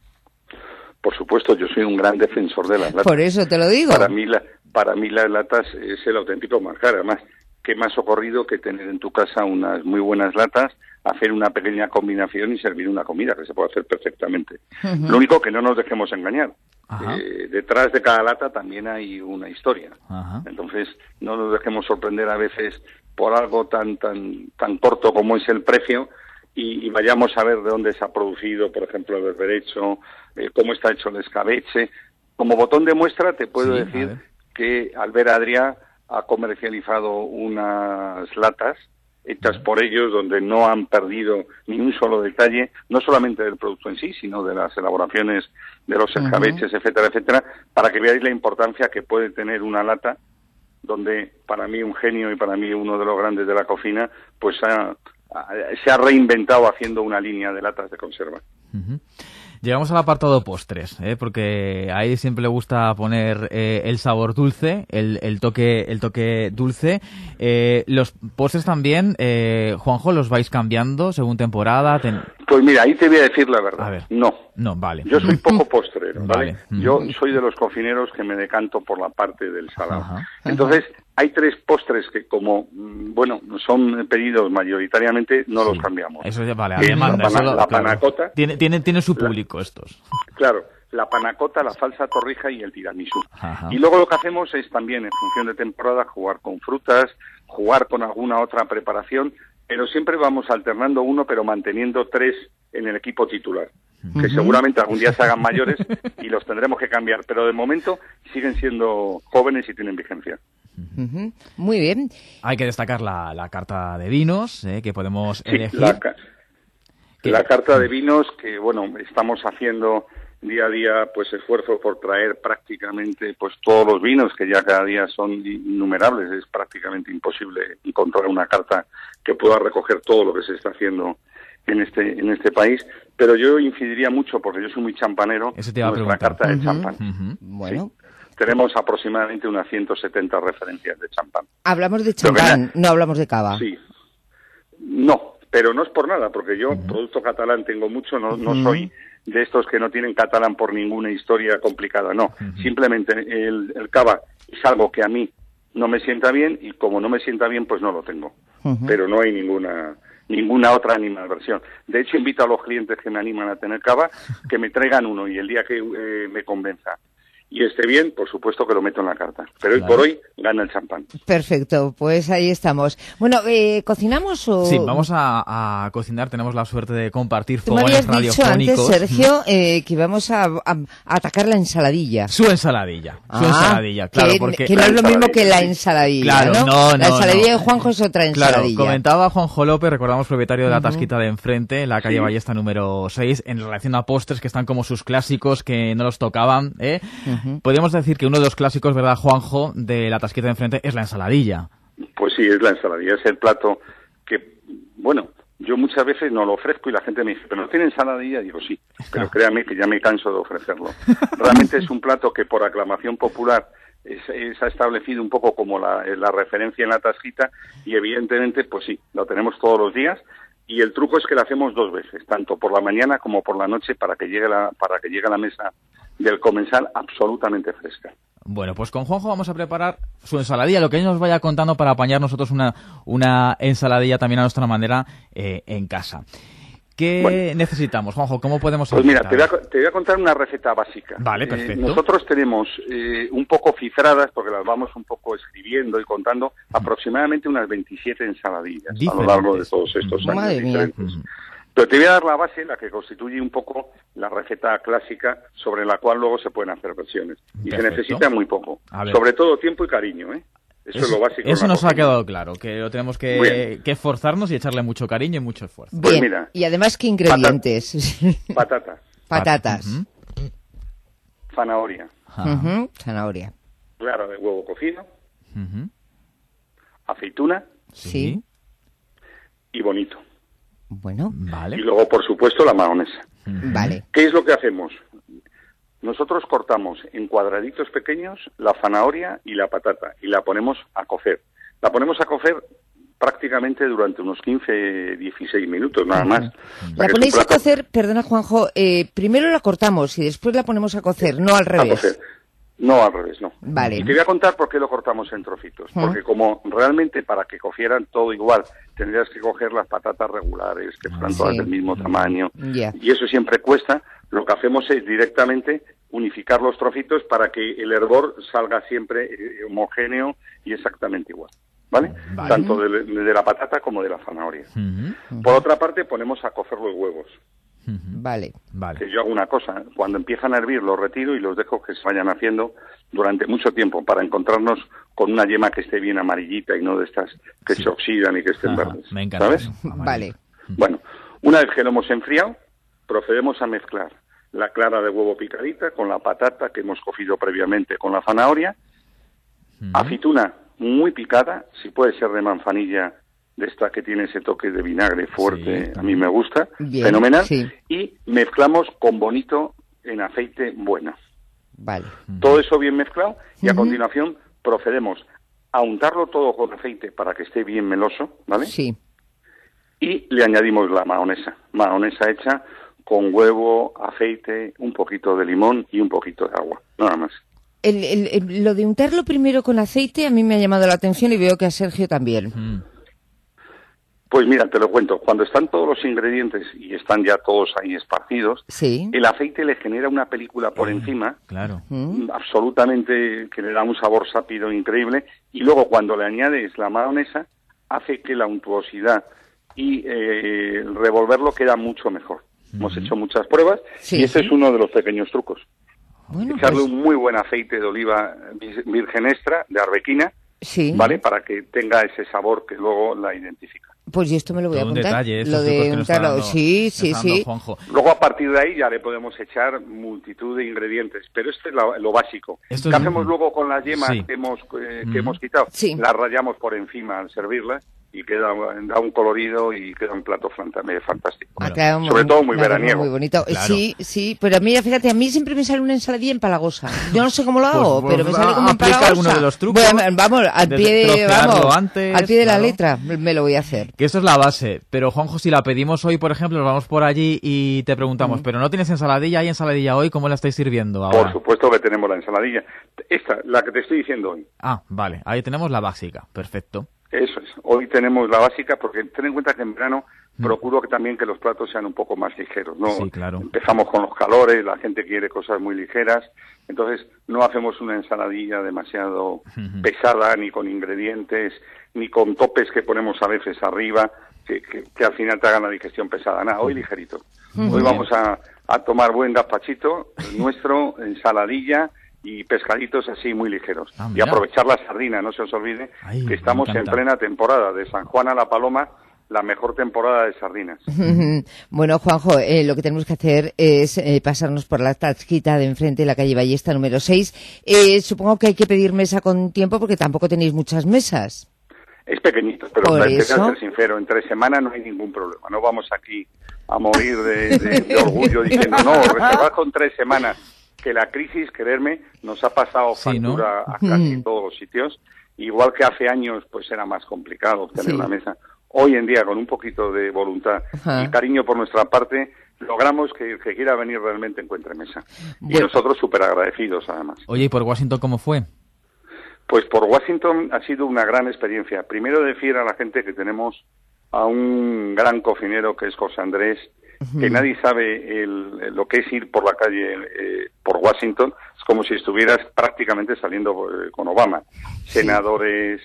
Por supuesto, yo soy un gran defensor de las latas. Por eso te lo digo. Para mí las latas es el auténtico manjar. Además, qué más ocurrido que tener en tu casa unas muy buenas latas, hacer una pequeña combinación y servir una comida, que se puede hacer perfectamente. Lo único que no nos dejemos engañar. Detrás de cada lata también hay una historia. Entonces, no nos dejemos sorprender a veces por algo tan corto como es el precio y vayamos a ver de dónde se ha producido, por ejemplo, el berberecho, cómo está hecho el escabeche. Como botón de muestra te puedo decir que Albert Adrià ha comercializado unas latas hechas por ellos, donde no han perdido ni un solo detalle, no solamente del producto en sí, sino de las elaboraciones de los escabeches, etcétera, etcétera, para que veáis la importancia que puede tener una lata, donde para mí un genio y para mí uno de los grandes de la cocina, pues se ha reinventado haciendo una línea de latas de conserva. Llegamos al apartado postres, porque ahí siempre le gusta poner el sabor dulce, el toque dulce. Los postres también, Juanjo, ¿los vais cambiando según temporada? Pues mira, ahí te voy a decir la verdad. A ver. No, vale. Yo soy poco postrero, ¿vale? Vale. Yo soy de los cocineros que me decanto por la parte del salado. Entonces, hay 3 postres que como, son pedidos mayoritariamente, no los cambiamos. Eso ya vale, a demanda. La panacota. Tiene su público estos. Claro, la panacota, la falsa torrija y el tiramisú. Y luego lo que hacemos es también, en función de temporada, jugar con frutas, jugar con alguna otra preparación, pero siempre vamos alternando uno, pero manteniendo 3 en el equipo titular, que seguramente algún día se hagan mayores y los tendremos que cambiar, pero de momento siguen siendo jóvenes y tienen vigencia. Muy bien. Hay que destacar la carta de vinos, que podemos elegir. La carta de vinos que, estamos haciendo día a día pues esfuerzos por traer prácticamente pues todos los vinos, que ya cada día son innumerables. Es prácticamente imposible encontrar una carta que pueda recoger todo lo que se está haciendo en este país, pero yo incidiría mucho, porque yo soy muy champanero, en nuestra carta de champán. Bueno. Sí. Tenemos aproximadamente unas 170 referencias de champán. Hablamos de champán, no hablamos de cava. Sí. No, pero no es por nada, porque yo producto catalán tengo mucho, no soy de estos que no tienen catalán por ninguna historia complicada, no. Simplemente el cava es algo que a mí no me sienta bien, y como no me sienta bien, pues no lo tengo. Pero no hay ninguna otra animadversión. De hecho, invito a los clientes que me animan a tener cava que me traigan uno, y el día que me convenza y esté bien, por supuesto que lo meto en la carta. Pero hoy por hoy gana el champán. Perfecto, pues ahí estamos. Bueno, ¿cocinamos o...? Sí, vamos a cocinar. Tenemos la suerte de compartir Tú fogones me habías dicho antes, Sergio, que íbamos a atacar la ensaladilla. Su ensaladilla, claro. Porque que no es lo mismo que la ensaladilla, claro, ¿no? La ensaladilla de Juanjo es otra ensaladilla. Claro, comentaba Juanjo López, recordamos, propietario de la Tasquita de enfrente, en la calle Ballesta número 6, en relación a postres, que están como sus clásicos, que no los tocaban, Podríamos decir que uno de los clásicos, ¿verdad, Juanjo, de la Tasquita de enfrente es la ensaladilla? Pues sí, es la ensaladilla, es el plato que, yo muchas veces no lo ofrezco y la gente me dice, ¿pero no tiene ensaladilla? Digo, sí, pero créame que ya me canso de ofrecerlo. Realmente es un plato que por aclamación popular se ha establecido un poco como la referencia en la Tasquita, y evidentemente, pues sí, lo tenemos todos los días. Y el truco es que lo hacemos 2 veces, tanto por la mañana como por la noche, para que llegue a la mesa del comensal absolutamente fresca. Bueno, pues con Juanjo vamos a preparar su ensaladilla, lo que él nos vaya contando, para apañar nosotros una ensaladilla también a nuestra manera en casa. ¿Qué necesitamos, Juanjo? ¿Cómo podemos Pues mira, te voy a contar una receta básica. Vale, perfecto. Nosotros tenemos un poco cifradas, porque las vamos un poco escribiendo y contando, aproximadamente unas 27 ensaladillas a lo largo de todos estos años. Madre mía. Pero te voy a dar la base, la que constituye un poco la receta clásica, sobre la cual luego se pueden hacer versiones. Y se necesita muy poco. Sobre todo tiempo y cariño, Eso es lo básico. Eso nos ha quedado claro, que lo tenemos que esforzarnos y echarle mucho cariño y mucho esfuerzo. Pues mira, y además, ¿qué ingredientes? Patatas. Zanahoria. Zanahoria. Clara de huevo cocido. Aceituna. Sí. Y bonito. Bueno. Vale. Y luego, por supuesto, la mayonesa. Vale. ¿Qué es lo que hacemos? Nosotros cortamos en cuadraditos pequeños la zanahoria y la patata y la ponemos a cocer. La ponemos a cocer prácticamente durante unos 15-16 minutos, nada más. La ponéis a cocer, perdona, Juanjo, primero la cortamos y después la ponemos a cocer, no al revés. A cocer. No, al revés, no. Vale. Y te voy a contar por qué lo cortamos en trocitos. Porque como realmente para que cogieran todo igual, tendrías que coger las patatas regulares, que están todas del mismo tamaño. Y eso siempre cuesta. Lo que hacemos es directamente unificar los trocitos para que el hervor salga siempre homogéneo y exactamente igual. ¿Vale? Tanto de la patata como de la zanahoria. Por otra parte, ponemos a cocer los huevos. Vale. Que yo hago una cosa, cuando empiezan a hervir los retiro y los dejo que se vayan haciendo durante mucho tiempo para encontrarnos con una yema que esté bien amarillita y no de estas que se oxidan y que estén verdes. Me encanta. ¿Sabes? Vale. Bueno, una vez que lo hemos enfriado, procedemos a mezclar la clara de huevo picadita con la patata que hemos cocido previamente con la zanahoria, aceituna muy picada, si puede ser de manzanilla, de esta que tiene ese toque de vinagre fuerte, a mí me gusta, fenomenal, y mezclamos con bonito en aceite bueno. Vale. Todo eso bien mezclado y a continuación procedemos a untarlo todo con aceite para que esté bien meloso, ¿vale? Sí. Y le añadimos la mahonesa hecha con huevo, aceite, un poquito de limón y un poquito de agua, nada más. Lo de untarlo primero con aceite a mí me ha llamado la atención y veo que a Sergio también. Pues mira, te lo cuento. Cuando están todos los ingredientes y están ya todos ahí esparcidos, el aceite le genera una película por encima, absolutamente, que le da un sabor sápido increíble, y luego cuando le añades la mahonesa, hace que la untuosidad y revolverlo queda mucho mejor. Hemos hecho muchas pruebas y ese es uno de los pequeños trucos. Bueno, echarle un muy buen aceite de oliva virgen extra, de arbequina, ¿vale? Para que tenga ese sabor que luego la identifica. Pues y esto me lo voy a apuntar. Detalle, lo de untarlo, sí. Luego a partir de ahí ya le podemos echar multitud de ingredientes, pero este es lo básico. ¿Qué hacemos luego con las yemas que hemos quitado? Las rallamos por encima al servirlas y da un colorido y queda un plato fantástico. Sobre todo muy veraniego. Muy bonito. Claro. Sí, pero mira, fíjate, a mí siempre me sale una ensaladilla empalagosa. Yo no sé cómo lo hago, pero me sale como empalagosa. Alguno de los trucos. Bueno, vamos, al pie de la letra me lo voy a hacer. Que esto es la base, pero Juanjo, si la pedimos hoy, por ejemplo, nos vamos por allí y te preguntamos, pero ¿no tienes ensaladilla? ¿Hay ensaladilla hoy? ¿Cómo la estáis sirviendo ahora? Por supuesto que tenemos la ensaladilla. Esta, la que te estoy diciendo hoy. Ah, vale, ahí tenemos la básica, perfecto. Eso es. Hoy tenemos la básica porque ten en cuenta que en verano procuro que también que los platos sean un poco más ligeros, ¿no? Sí, claro. Empezamos con los calores, la gente quiere cosas muy ligeras, entonces no hacemos una ensaladilla demasiado pesada, ni con ingredientes, ni con topes que ponemos a veces arriba, que al final te hagan la digestión pesada. Nada, hoy ligerito. Hoy vamos a tomar buen gazpachito, nuestro, ensaladilla y pescaditos así muy ligeros. Y aprovechar la sardina, no se os olvide que estamos en plena temporada de San Juan a la Paloma, la mejor temporada de sardinas. Bueno, Juanjo, lo que tenemos que hacer es pasarnos por la tasquita de enfrente de la calle Ballesta número 6. Supongo que hay que pedir mesa con tiempo porque tampoco tenéis muchas mesas. Es pequeñito, pero hay que ser sincero, en 3 semanas no hay ningún problema. No vamos aquí a morir de orgullo diciendo, no, reservar con 3 semanas. Que la crisis, creerme, nos ha pasado factura a casi todos los sitios. Igual que hace años, pues era más complicado obtener una mesa. Hoy en día, con un poquito de voluntad y cariño por nuestra parte, logramos que el que quiera venir realmente encuentre mesa. Y nosotros súper agradecidos, además. Oye, ¿y por Washington cómo fue? Pues por Washington ha sido una gran experiencia. Primero decir a la gente que tenemos a un gran cocinero que es José Andrés, que nadie sabe lo que es ir por la calle por Washington. Es como si estuvieras prácticamente saliendo con Obama. Senadores,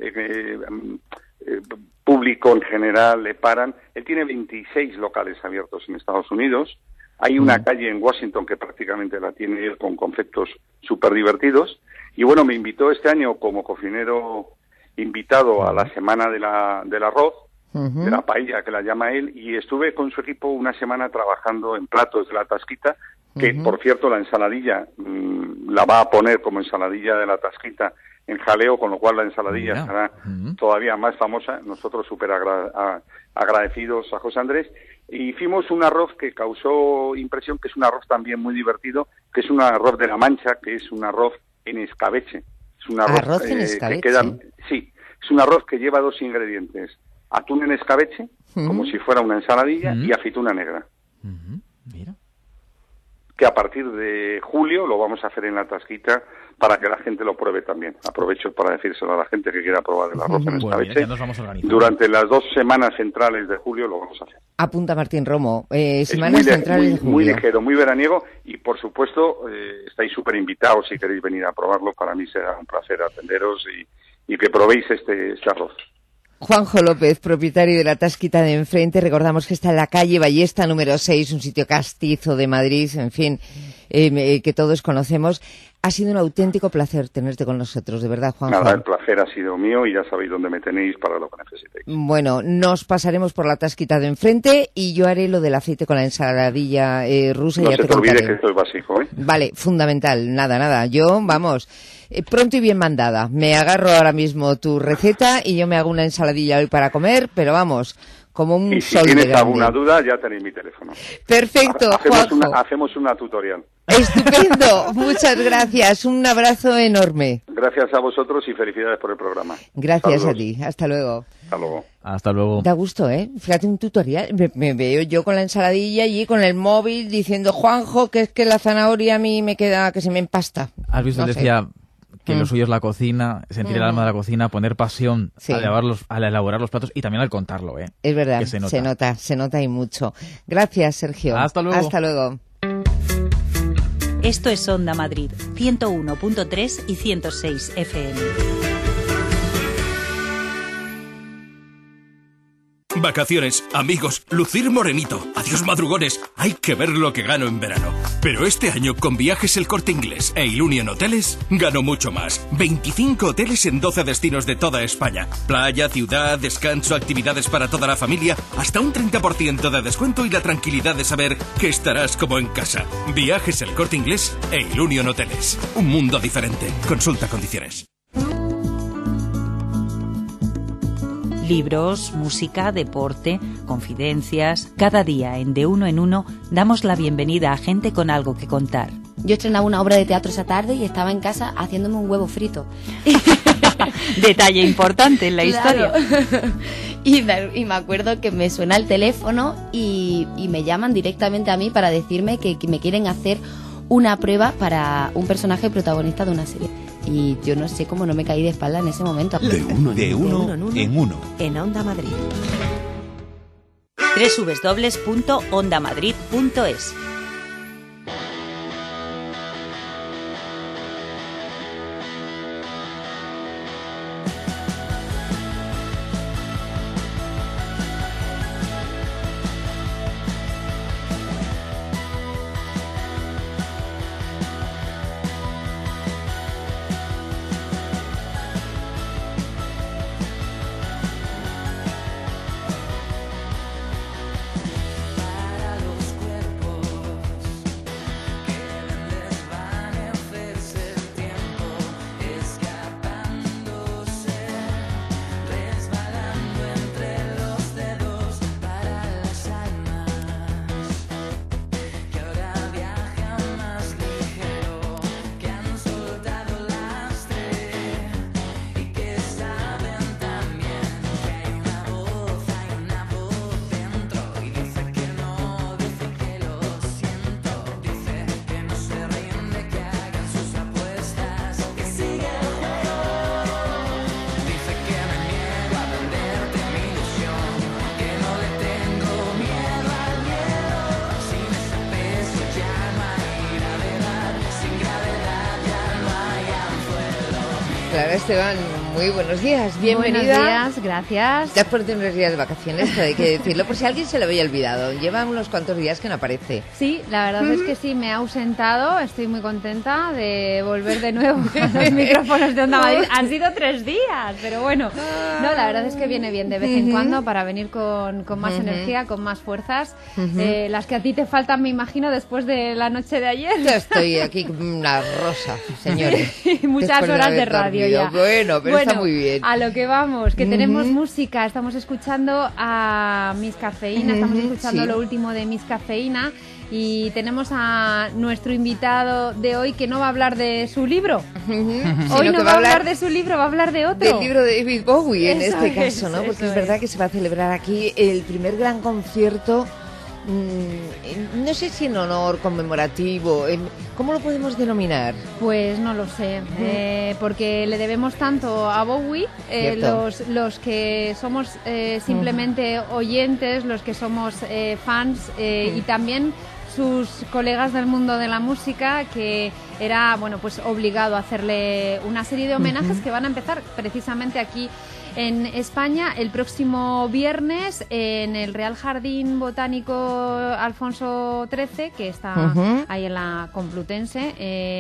público en general le paran. Él tiene 26 locales abiertos en Estados Unidos. Hay una calle en Washington que prácticamente la tiene él con conceptos súper divertidos. Y bueno, me invitó este año como cocinero invitado a la Semana del Arroz, de la paella que la llama él, y estuve con su equipo una semana trabajando en platos de la tasquita, que por cierto la ensaladilla la va a poner como ensaladilla de la tasquita en jaleo, con lo cual la ensaladilla será todavía más famosa. Nosotros súper agradecidos a José Andrés. Y hicimos un arroz que causó impresión, que es un arroz también muy divertido, que es un arroz de la Mancha, que es un arroz en escabeche. Es un arroz en escabeche. Es un arroz que lleva 2 ingredientes: atún en escabeche, como si fuera una ensaladilla, y aceituna negra. Mira. Que a partir de julio lo vamos a hacer en la tasquita para que la gente lo pruebe también. Aprovecho para decírselo a la gente que quiera probar el arroz en escabeche. Durante las 2 semanas centrales de julio lo vamos a hacer. Apunta Martín Romo. Semanas centrales de julio. Muy ligero, muy veraniego, y por supuesto estáis súper invitados si queréis venir a probarlo. Para mí será un placer atenderos y que probéis este arroz. Juanjo López, propietario de la Tasquita de enfrente. Recordamos que está en la calle Ballesta número 6, un sitio castizo de Madrid, en fin, que todos conocemos. Ha sido un auténtico placer tenerte con nosotros, de verdad, Juanjo. Nada, el placer ha sido mío y ya sabéis dónde me tenéis para lo que necesitéis. Bueno, nos pasaremos por la Tasquita de enfrente y yo haré lo del aceite con la ensaladilla rusa. No y ya se te olvide que esto es básico, ¿eh? Vale, fundamental, nada. Yo, vamos, pronto y bien mandada. Me agarro ahora mismo tu receta y yo me hago una ensaladilla hoy para comer, pero vamos, como un y si sol de tienes grande. alguna duda, ya tenéis mi teléfono. Perfecto, hacemos una tutorial. Estupendo, muchas gracias, un abrazo enorme. Gracias a vosotros y felicidades por el programa. Gracias. Saludos. A ti, hasta luego. Hasta luego. Hasta luego. Da gusto, ¿eh? Fíjate, un tutorial. Me veo yo con la ensaladilla allí, con el móvil, diciendo, Juanjo, que es que la zanahoria a mí me queda, que se me empasta. ¿Has visto? No Él sé. decía que lo suyo es la cocina, sentir el alma de la cocina, poner pasión Sí. al elaborar los platos y también al contarlo, ¿eh? Es verdad, Que se nota y mucho. Gracias, Sergio. Hasta luego. Hasta luego. Esto es Onda Madrid, 101.3 y 106 FM. Vacaciones, amigos, lucir morenito. Adiós madrugones, hay que ver lo que gano en verano. Pero este año con Viajes El Corte Inglés e Ilunion Hoteles gano mucho más. 25 hoteles en 12 destinos de toda España. Playa, ciudad, descanso, actividades para toda la familia, hasta un 30% de descuento y la tranquilidad de saber que estarás como en casa. Viajes El Corte Inglés e Ilunion Hoteles. Un mundo diferente. Consulta condiciones. Libros, música, deporte, confidencias. Cada día en De Uno en Uno damos la bienvenida a gente con algo que contar. Yo estrenaba una obra de teatro esa tarde y estaba en casa haciéndome un huevo frito. Detalle importante en la Claro. historia. Y me acuerdo que me suena el teléfono y me llaman directamente a mí para decirme que me quieren hacer una prueba para un personaje protagonista de una serie. Y yo no sé cómo no me caí de espalda en ese momento. De uno en uno. En Onda Madrid. www.ondamadrid.es. Clara Esteban, muy buenos días, bienvenida. Buenos días, gracias. Ya por unos días de vacaciones, hay que decirlo, por si alguien se lo había olvidado. Lleva unos cuantos días que no aparece. Sí, la verdad es que sí, me he ausentado, estoy muy contenta de volver de nuevo a los micrófonos de Onda Madrid. Han sido 3 días, pero bueno, no, la verdad es que viene bien de vez en cuando para venir con más energía, con más fuerzas, las que a ti te faltan, me imagino, después de la noche de ayer. Yo estoy aquí una rosa, señores. Muchas horas de radio ya. Bueno, pero está muy bien. A lo que vamos, que tenemos música, estamos escuchando a Miss Cafeína, estamos escuchando lo último de Miss Cafeína y tenemos a nuestro invitado de hoy que no va a hablar de su libro. Hoy no va a hablar de su libro, va a hablar de otro. Del libro de David Bowie en Eso este caso, ¿no? Porque es verdad que se va a celebrar aquí el primer gran concierto, no sé si en honor, conmemorativo, ¿cómo lo podemos denominar? Pues no lo sé, porque le debemos tanto a Bowie, los que somos simplemente oyentes, los que somos fans y también sus colegas del mundo de la música, que era, bueno, pues obligado a hacerle una serie de homenajes que van a empezar precisamente aquí en España el próximo viernes en el Real Jardín Botánico Alfonso XIII, que está ahí en la Complutense.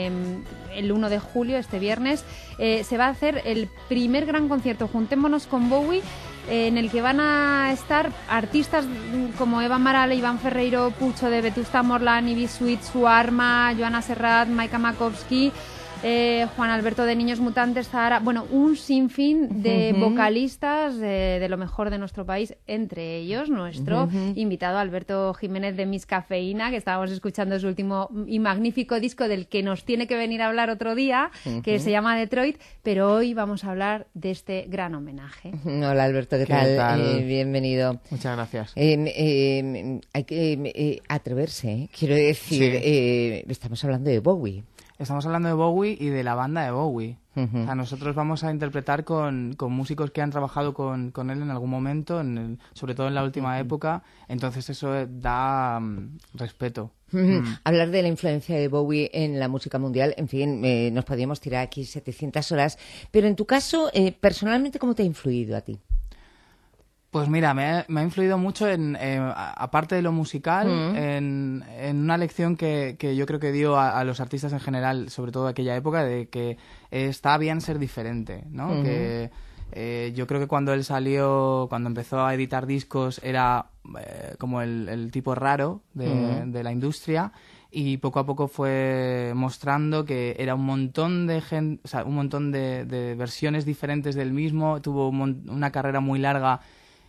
El 1 de julio, este viernes, se va a hacer el primer gran concierto Juntémonos con Bowie, en el que van a estar artistas como Eva Marale, Iván Ferreiro, Pucho de Vetusta Morla, Ivy Sweet, Suarma, Joana Serrat, Maika Makowski, Juan Alberto de Niños Mutantes, Zahara, bueno, un sinfín de vocalistas de lo mejor de nuestro país, entre ellos nuestro invitado Alberto Jiménez de Miss Cafeína, que estábamos escuchando su último y magnífico disco del que nos tiene que venir a hablar otro día, que se llama Detroit, pero hoy vamos a hablar de este gran homenaje. Hola Alberto, ¿qué tal? Bienvenido. Muchas gracias. Hay que atreverse, quiero decir, estamos hablando de Bowie. Estamos hablando de Bowie y de la banda de Bowie. O sea, nosotros vamos a interpretar con músicos que han trabajado con él en algún momento, sobre todo en la última época. Entonces eso da respeto. Hablar de la influencia de Bowie en la música mundial, en fin, nos podríamos tirar aquí 700 horas. Pero en tu caso, personalmente, ¿cómo te ha influido a ti? Pues mira, me ha influido mucho aparte de lo musical, en una lección que yo creo que dio a los artistas en general, sobre todo de aquella época, de que está bien ser diferente, ¿no? Que yo creo que cuando él salió, cuando empezó a editar discos, era como el tipo raro de la industria, y poco a poco fue mostrando que era un montón de gente, o sea, un montón de versiones diferentes del mismo, tuvo una carrera muy larga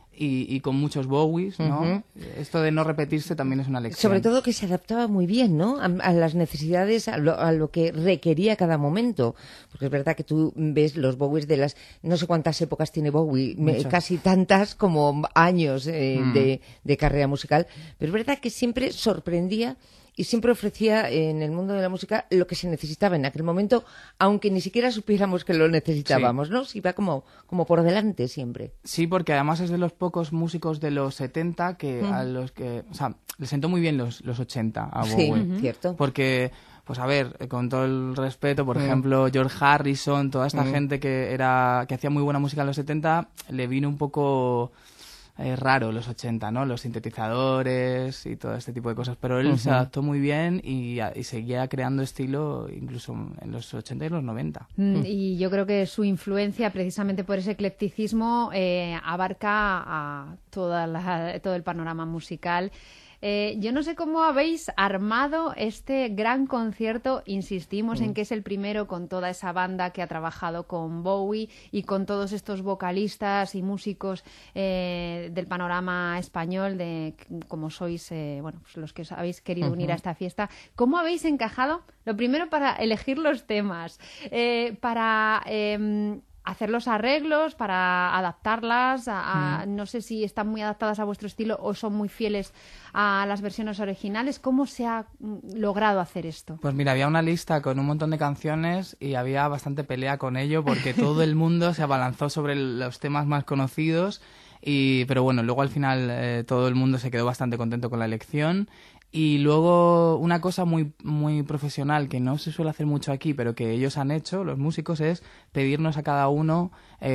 y con muchos Bowies, ¿no? Esto de no repetirse también es una lección. Sobre todo que se adaptaba muy bien, ¿no? A las necesidades, a lo que requería cada momento. Porque es verdad que tú ves los Bowies de las... No sé cuántas épocas tiene Bowie, casi tantas como años de carrera musical. Pero es verdad que siempre sorprendía y siempre ofrecía en el mundo de la música lo que se necesitaba en aquel momento, aunque ni siquiera supiéramos que lo necesitábamos, ¿no? Sí, va como por delante siempre. Sí, porque además es de los pocos músicos de los 70 que a los que... O sea, le sentó muy bien los 80 a Bowie. Sí, cierto. Porque, pues a ver, con todo el respeto, por ejemplo, George Harrison, toda esta gente que hacía muy buena música en los 70, le vino un poco... raro los 80, ¿no? Los sintetizadores y todo este tipo de cosas. Pero él se adaptó muy bien y seguía creando estilo incluso en los 80 y los 90. Y yo creo que su influencia, precisamente por ese eclecticismo, abarca a todo el panorama musical. Yo no sé cómo habéis armado este gran concierto. Insistimos en que es el primero con toda esa banda que ha trabajado con Bowie y con todos estos vocalistas y músicos del panorama español, como sois pues los que os habéis querido unir a esta fiesta. ¿Cómo habéis encajado? Lo primero, para elegir los temas, para... hacer los arreglos, para adaptarlas, no sé si están muy adaptadas a vuestro estilo o son muy fieles a las versiones originales. ¿Cómo se ha logrado hacer esto? Pues mira, había una lista con un montón de canciones y había bastante pelea con ello porque todo el mundo se abalanzó sobre los temas más conocidos, pero bueno, luego al final todo el mundo se quedó bastante contento con la elección. Y luego una cosa muy, muy profesional que no se suele hacer mucho aquí, pero que ellos han hecho, los músicos, es pedirnos a cada uno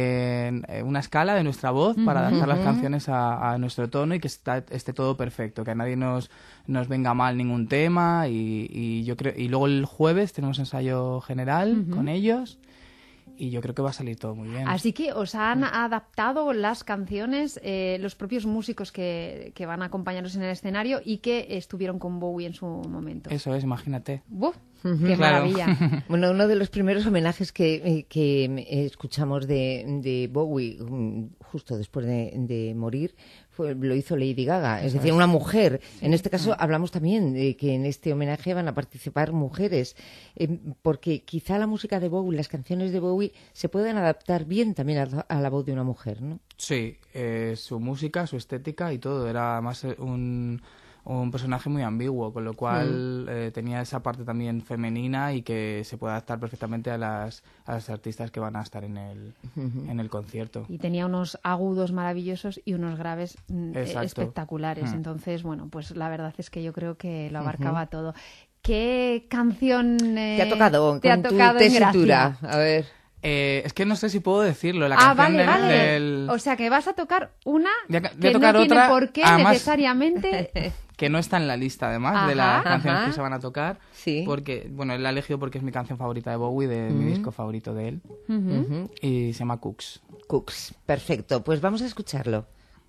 una escala de nuestra voz para adaptar las canciones a nuestro tono y que esté todo perfecto, que a nadie nos venga mal ningún tema. Y yo creo, y luego el jueves tenemos ensayo general con ellos. Y yo creo que va a salir todo muy bien. Así que os han adaptado las canciones los propios músicos que van a acompañaros en el escenario y que estuvieron con Bowie en su momento. Eso es, imagínate. ¡Buf! ¡Qué maravilla! Bueno, uno de los primeros homenajes que escuchamos de Bowie justo después de morir lo hizo Lady Gaga, es decir, una mujer. En este caso hablamos también de que en este homenaje van a participar mujeres, porque quizá la música de Bowie, las canciones de Bowie, se pueden adaptar bien también a la voz de una mujer, ¿no? Sí, su música, su estética y todo. Era más un personaje muy ambiguo, con lo cual tenía esa parte también femenina y que se puede adaptar perfectamente a las artistas que van a estar en el concierto. Y tenía unos agudos maravillosos y unos graves espectaculares. Entonces, bueno, pues la verdad es que yo creo que lo abarcaba todo. ¿Qué canción te ha tocado con tu tesitura? A ver. Es que no sé si puedo decirlo. La canción vale. O sea, que vas a tocar una que no tiene por qué necesariamente... Que no está en la lista, además, de las canciones que se van a tocar. Sí. Porque, bueno, la he elegido porque es mi canción favorita de Bowie, de mi disco favorito de él. Y se llama Cooks. Cooks, perfecto. Pues vamos a escucharlo.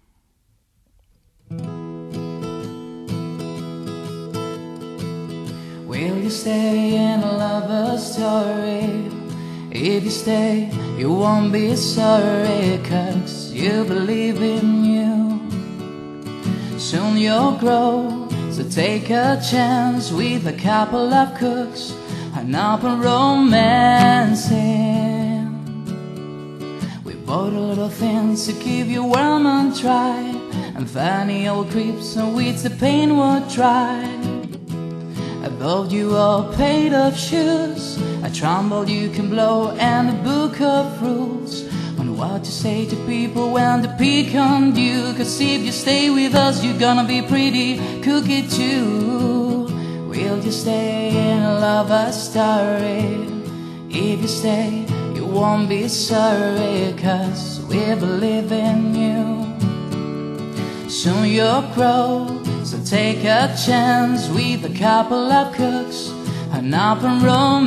Will you stay in a lover's story? If you stay, you won't be sorry, 'cause you believe in you. Soon you'll grow, so take a chance with a couple of cooks and open romancing. We bought a little things to keep you warm and dry, and funny old creeps on which the paint will dry. I bought you a pair of shoes, a trombone you can blow, and a book of rules on what to say to people when they pick on you. 'Cause if you stay with us, you're gonna be pretty cookie too. Will you stay in a lover's story? If you stay, you won't be sorry, 'cause we believe in you. Soon you'll grow, so take a chance with a couple of cooks and open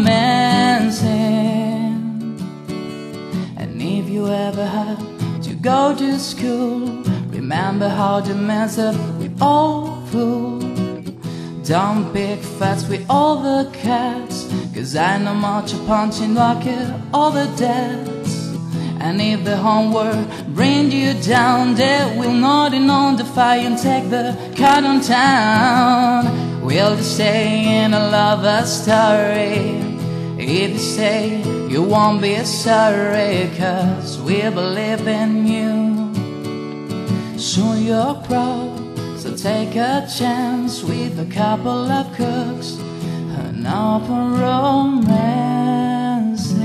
romancing. And if you ever have to go to school, remember how to mess up with all fools. Don't pick fights with all the cats, 'cause I know much of punching rocket all the dads. And if the homework brings you down, they will nod in on the fire and take the car on town. Will you stay in a lover's story? If you stay, you won't be sorry, 'cause we believe in you. Soon you'll grow, so take a chance with a couple of cooks and open romance.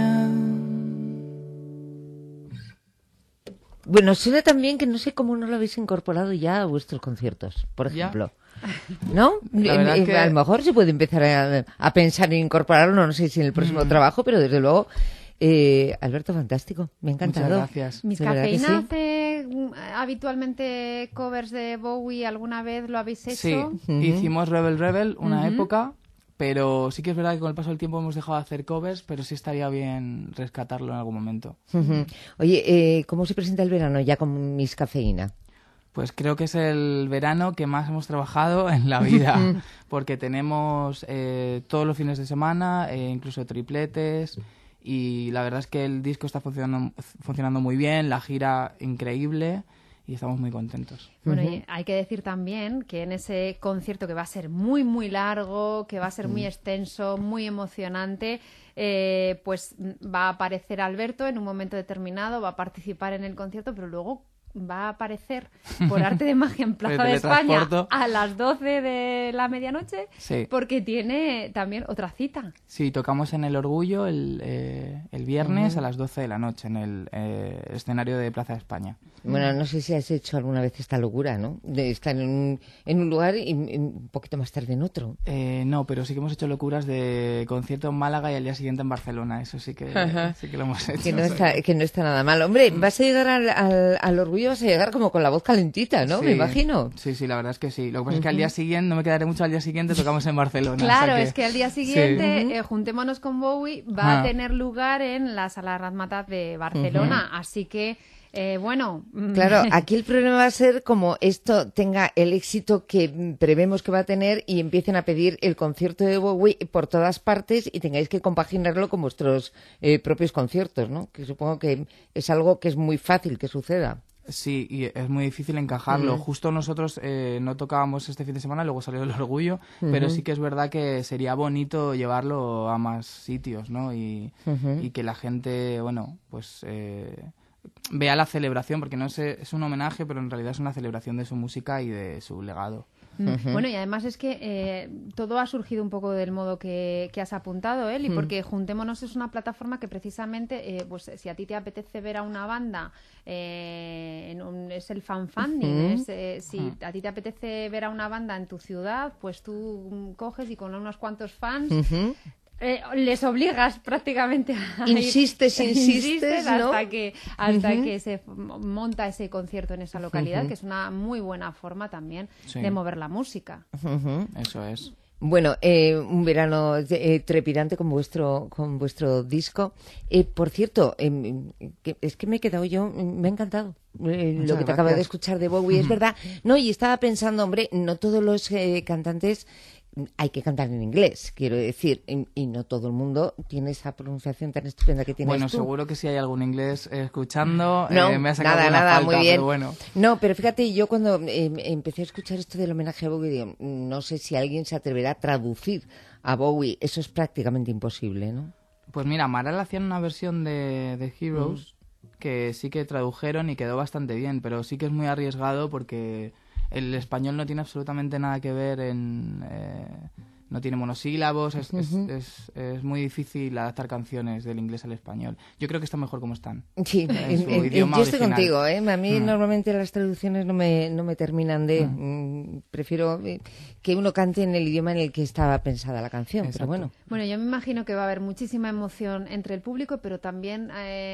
Bueno, suena también que no sé cómo no lo habéis incorporado ya a vuestros conciertos, por ejemplo. ¿No? Que... A lo mejor se puede empezar a pensar en incorporarlo, no sé si en el próximo trabajo, pero desde luego, Alberto, fantástico, me ha encantado. Muchas gracias. Miss Cafeína hace habitualmente covers de Bowie, ¿alguna vez lo habéis hecho? Sí, hicimos Rebel una época. Pero sí que es verdad que con el paso del tiempo hemos dejado de hacer covers, pero sí estaría bien rescatarlo en algún momento. Oye, ¿cómo se presenta el verano ya con Miss Cafeína? Pues creo que es el verano que más hemos trabajado en la vida, porque tenemos todos los fines de semana, incluso tripletes, y la verdad es que el disco está funcionando muy bien, la gira increíble, y estamos muy contentos. Bueno, y hay que decir también que en ese concierto, que va a ser muy, muy largo, que va a ser muy extenso, muy emocionante, pues va a aparecer Alberto en un momento determinado, va a participar en el concierto, pero luego va a aparecer por arte de magia en Plaza de España a las 12 de la medianoche, porque tiene también otra cita. Sí, tocamos en El Orgullo el viernes a las 12 de la noche en el escenario de Plaza de España. Bueno, no sé si has hecho alguna vez esta locura, ¿no? De estar en un lugar y un poquito más tarde en otro. No, pero sí que hemos hecho locuras de concierto en Málaga y al día siguiente en Barcelona. Eso sí que lo hemos hecho. Que no está nada mal. Hombre, vas a llegar al Orgullo, vas a llegar como con la voz calentita, ¿no? Sí, me imagino. Sí, la verdad es que sí. Lo que pasa es que al día siguiente, no me quedaré mucho al día siguiente, tocamos en Barcelona. Claro, es que al día siguiente, Juntémonos con Bowie va a tener lugar en la Sala Razmataz de Barcelona. Así que, bueno... Claro, aquí el problema va a ser como esto tenga el éxito que prevemos que va a tener y empiecen a pedir el concierto de Bowie por todas partes y tengáis que compaginarlo con vuestros propios conciertos, ¿no? Que supongo que es algo que es muy fácil que suceda. Sí, y es muy difícil encajarlo. Justo nosotros no tocábamos este fin de semana, luego salió El Orgullo, pero sí que es verdad que sería bonito llevarlo a más sitios, ¿no? Y que la gente, bueno, pues vea la celebración, porque no es un homenaje, pero en realidad es una celebración de su música y de su legado. Bueno, y además es que todo ha surgido un poco del modo que has apuntado, Eli, porque Juntémonos es una plataforma que precisamente, pues si a ti te apetece ver a una banda, es el fanfunding, si a ti te apetece ver a una banda en tu ciudad, pues tú coges y con unos cuantos fans... les obligas prácticamente a insistes, ¿no? hasta que se monta ese concierto en esa localidad, que es una muy buena forma también de mover la música. Eso es. Bueno, un verano trepidante con vuestro disco. Por cierto, es que me he quedado yo, me ha encantado lo que te acabo de escuchar de Bowie, es verdad. No, y estaba pensando, hombre, no todos los cantantes hay que cantar en inglés, quiero decir, y no todo el mundo tiene esa pronunciación tan estupenda que tienes Bueno, tú. seguro que si hay algún inglés escuchando, no, me ha sacado nada, falta, muy bien. Pero bueno. No, pero fíjate, yo cuando empecé a escuchar esto del homenaje a Bowie, digo, no sé si alguien se atreverá a traducir a Bowie, eso es prácticamente imposible, ¿no? Pues mira, Amaral hacían una versión de Heroes que sí que tradujeron y quedó bastante bien, pero sí que es muy arriesgado porque el español no tiene absolutamente nada que ver no tiene monosílabos, es muy difícil adaptar canciones del inglés al español. Yo creo que está mejor como están. Sí, yo estoy contigo, A mí normalmente las traducciones no me terminan de... prefiero que uno cante en el idioma en el que estaba pensada la canción, pero bueno. Bueno, yo me imagino que va a haber muchísima emoción entre el público, pero también,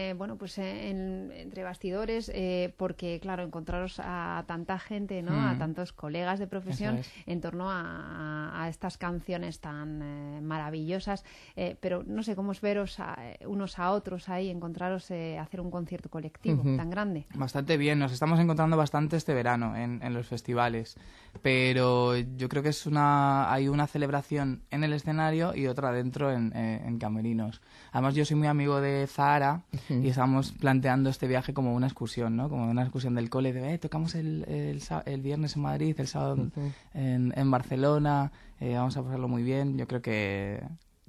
entre bastidores, porque, claro, encontraros a tanta gente, ¿no? A tantos colegas de profesión en torno a estas canciones tan maravillosas, pero no sé cómo es veros unos a otros ahí, encontraros hacer un concierto colectivo tan grande. Bastante bien, nos estamos encontrando bastante este verano en los festivales, pero yo creo que hay una celebración en el escenario y otra dentro en camerinos. Además, yo soy muy amigo de Zahara y estamos planteando este viaje como una excursión, ¿no? Como una excursión del cole de tocamos el viernes en Madrid, el sábado en Barcelona, vamos a pasarlo muy bien. Yo creo que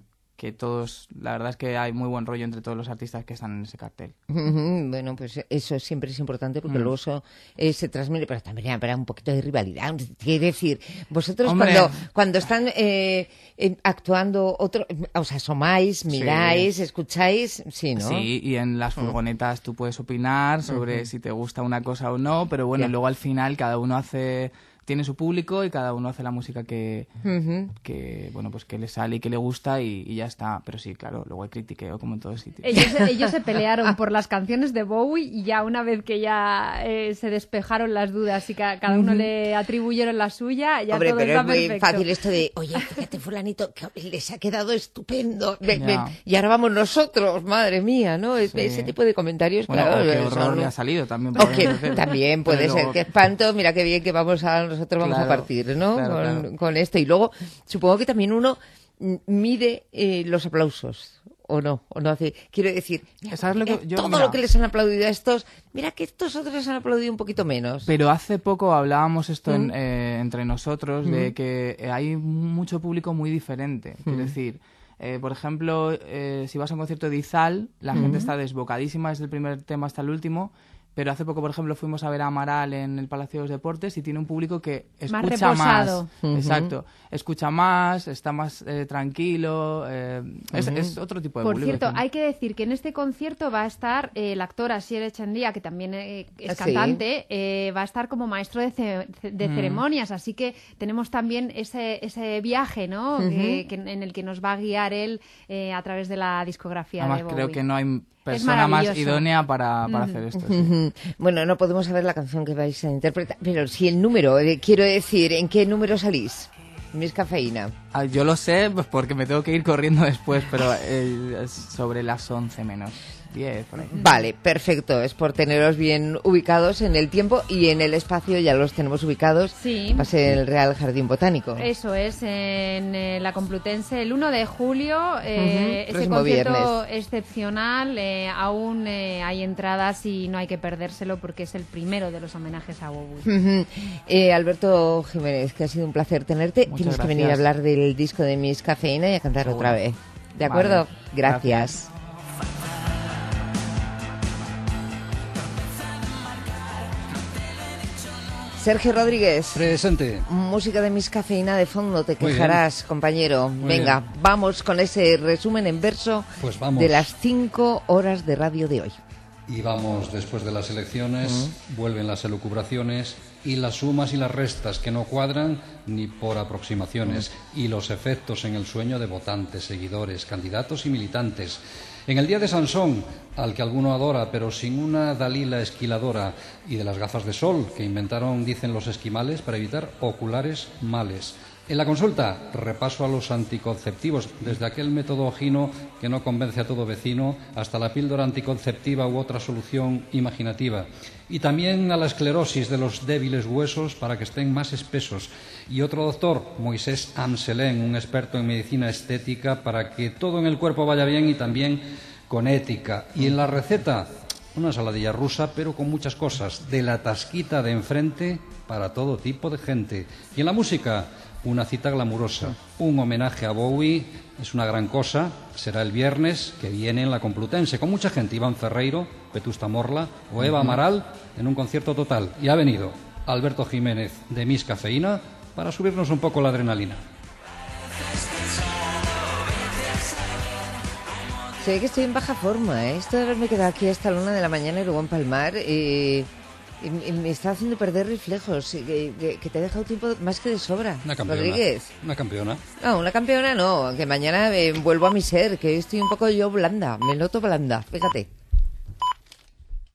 todos, la verdad es que hay muy buen rollo entre todos los artistas que están en ese cartel. Bueno, pues eso siempre es importante porque luego eso se transmite, pero también habrá un poquito de rivalidad. Quiere decir, vosotros cuando están actuando, os asomáis, miráis, escucháis, sí, ¿no? Sí, y en las furgonetas tú puedes opinar sobre si te gusta una cosa o no, pero bueno, luego al final cada uno tiene su público y cada uno hace la música que bueno, pues que le sale y que le gusta y ya está. Pero sí, claro, luego hay critiqueo como en todos sitios. Ellos se pelearon por las canciones de Bowie y ya una vez que ya se despejaron las dudas y cada uno le atribuyeron la suya, ya todo está perfecto. Pero es muy fácil esto de, oye, fíjate fulanito, que les ha quedado estupendo. Ven, y ahora vamos nosotros, madre mía, ¿no? Ese tipo de comentarios, bueno, claro. Qué horror le ha salido también. También puede ser, qué espanto, mira qué bien que nosotros vamos a partir, ¿no? Con esto. Y luego, supongo que también uno mide los aplausos, ¿o no hace? Quiero decir, lo que les han aplaudido a estos, mira que estos otros les han aplaudido un poquito menos. Pero hace poco hablábamos esto entre nosotros de que hay mucho público muy diferente. Es decir, por ejemplo, si vas a un concierto de Izal, la gente está desbocadísima desde el primer tema hasta el último. Pero hace poco, por ejemplo, fuimos a ver a Amaral en el Palacio de los Deportes y tiene un público que escucha más. Exacto. Escucha más, está más tranquilo. Es otro tipo de público. Por cierto, hay que decir que en este concierto va a estar el actor Asier Echandía, que también es cantante, va a estar como maestro de ceremonias. Así que tenemos también ese viaje, ¿no? En el que nos va a guiar él a través de la discografía de Bowie. Creo que no hay persona más idónea para hacer esto. Sí. Bueno, no podemos saber la canción que vais a interpretar, pero si el número, quiero decir, ¿en qué número salís? Miss Cafeína. Yo lo sé, pues porque me tengo que ir corriendo después, pero es sobre las 11 menos 10, por ahí. Vale, perfecto. Es por teneros bien ubicados en el tiempo y en el espacio, ya los tenemos ubicados. Sí. Va a ser el Real Jardín Botánico. Eso es, en la Complutense, el 1 de julio. Ese concierto excepcional. Aún hay entradas y no hay que perdérselo porque es el primero de los homenajes a Bowie. Alberto Jiménez, que ha sido un placer tenerte. Tienes que venir a hablar del disco de Miss Cafeína y a cantar otra vez. ¿De acuerdo? Vale. Gracias. Sergio Rodríguez. Presente. Música de Miscafeína de fondo, te quejarás, compañero. Venga, vamos con ese resumen en verso de las 5 horas de radio de hoy. Y vamos, después de las elecciones, vuelven las elucubraciones y las sumas y las restas que no cuadran ni por aproximaciones, y los efectos en el sueño de votantes, seguidores, candidatos y militantes. En el día de Sansón, al que alguno adora, pero sin una Dalila esquiladora, y de las gafas de sol que inventaron, dicen los esquimales, para evitar oculares males. En la consulta, repaso a los anticonceptivos, desde aquel método ojino que no convence a todo vecino, hasta la píldora anticonceptiva u otra solución imaginativa. Y también a la esclerosis de los débiles huesos para que estén más espesos. Y otro doctor, Moisés Amselén, un experto en medicina estética, para que todo en el cuerpo vaya bien y también con ética. Y en la receta, una ensaladilla rusa, pero con muchas cosas, de la tasquita de enfrente para todo tipo de gente. Y en la música, una cita glamurosa, un homenaje a Bowie, es una gran cosa, será el viernes que viene en la Complutense, con mucha gente, Iván Ferreiro, Vetusta Morla o Eva Amaral, en un concierto total. Y ha venido Alberto Jiménez de Miscafeína para subirnos un poco la adrenalina. Se ve que estoy en baja forma, ¿eh? Esto de haberme quedado aquí hasta la 1 de la mañana y luego empalmar... Y me está haciendo perder reflejos, que te he dejado tiempo más que de sobra. Una campeona. Rodríguez. Una campeona. No, una campeona no, que mañana vuelvo a mi ser, que estoy un poco yo blanda, me noto blanda, fíjate.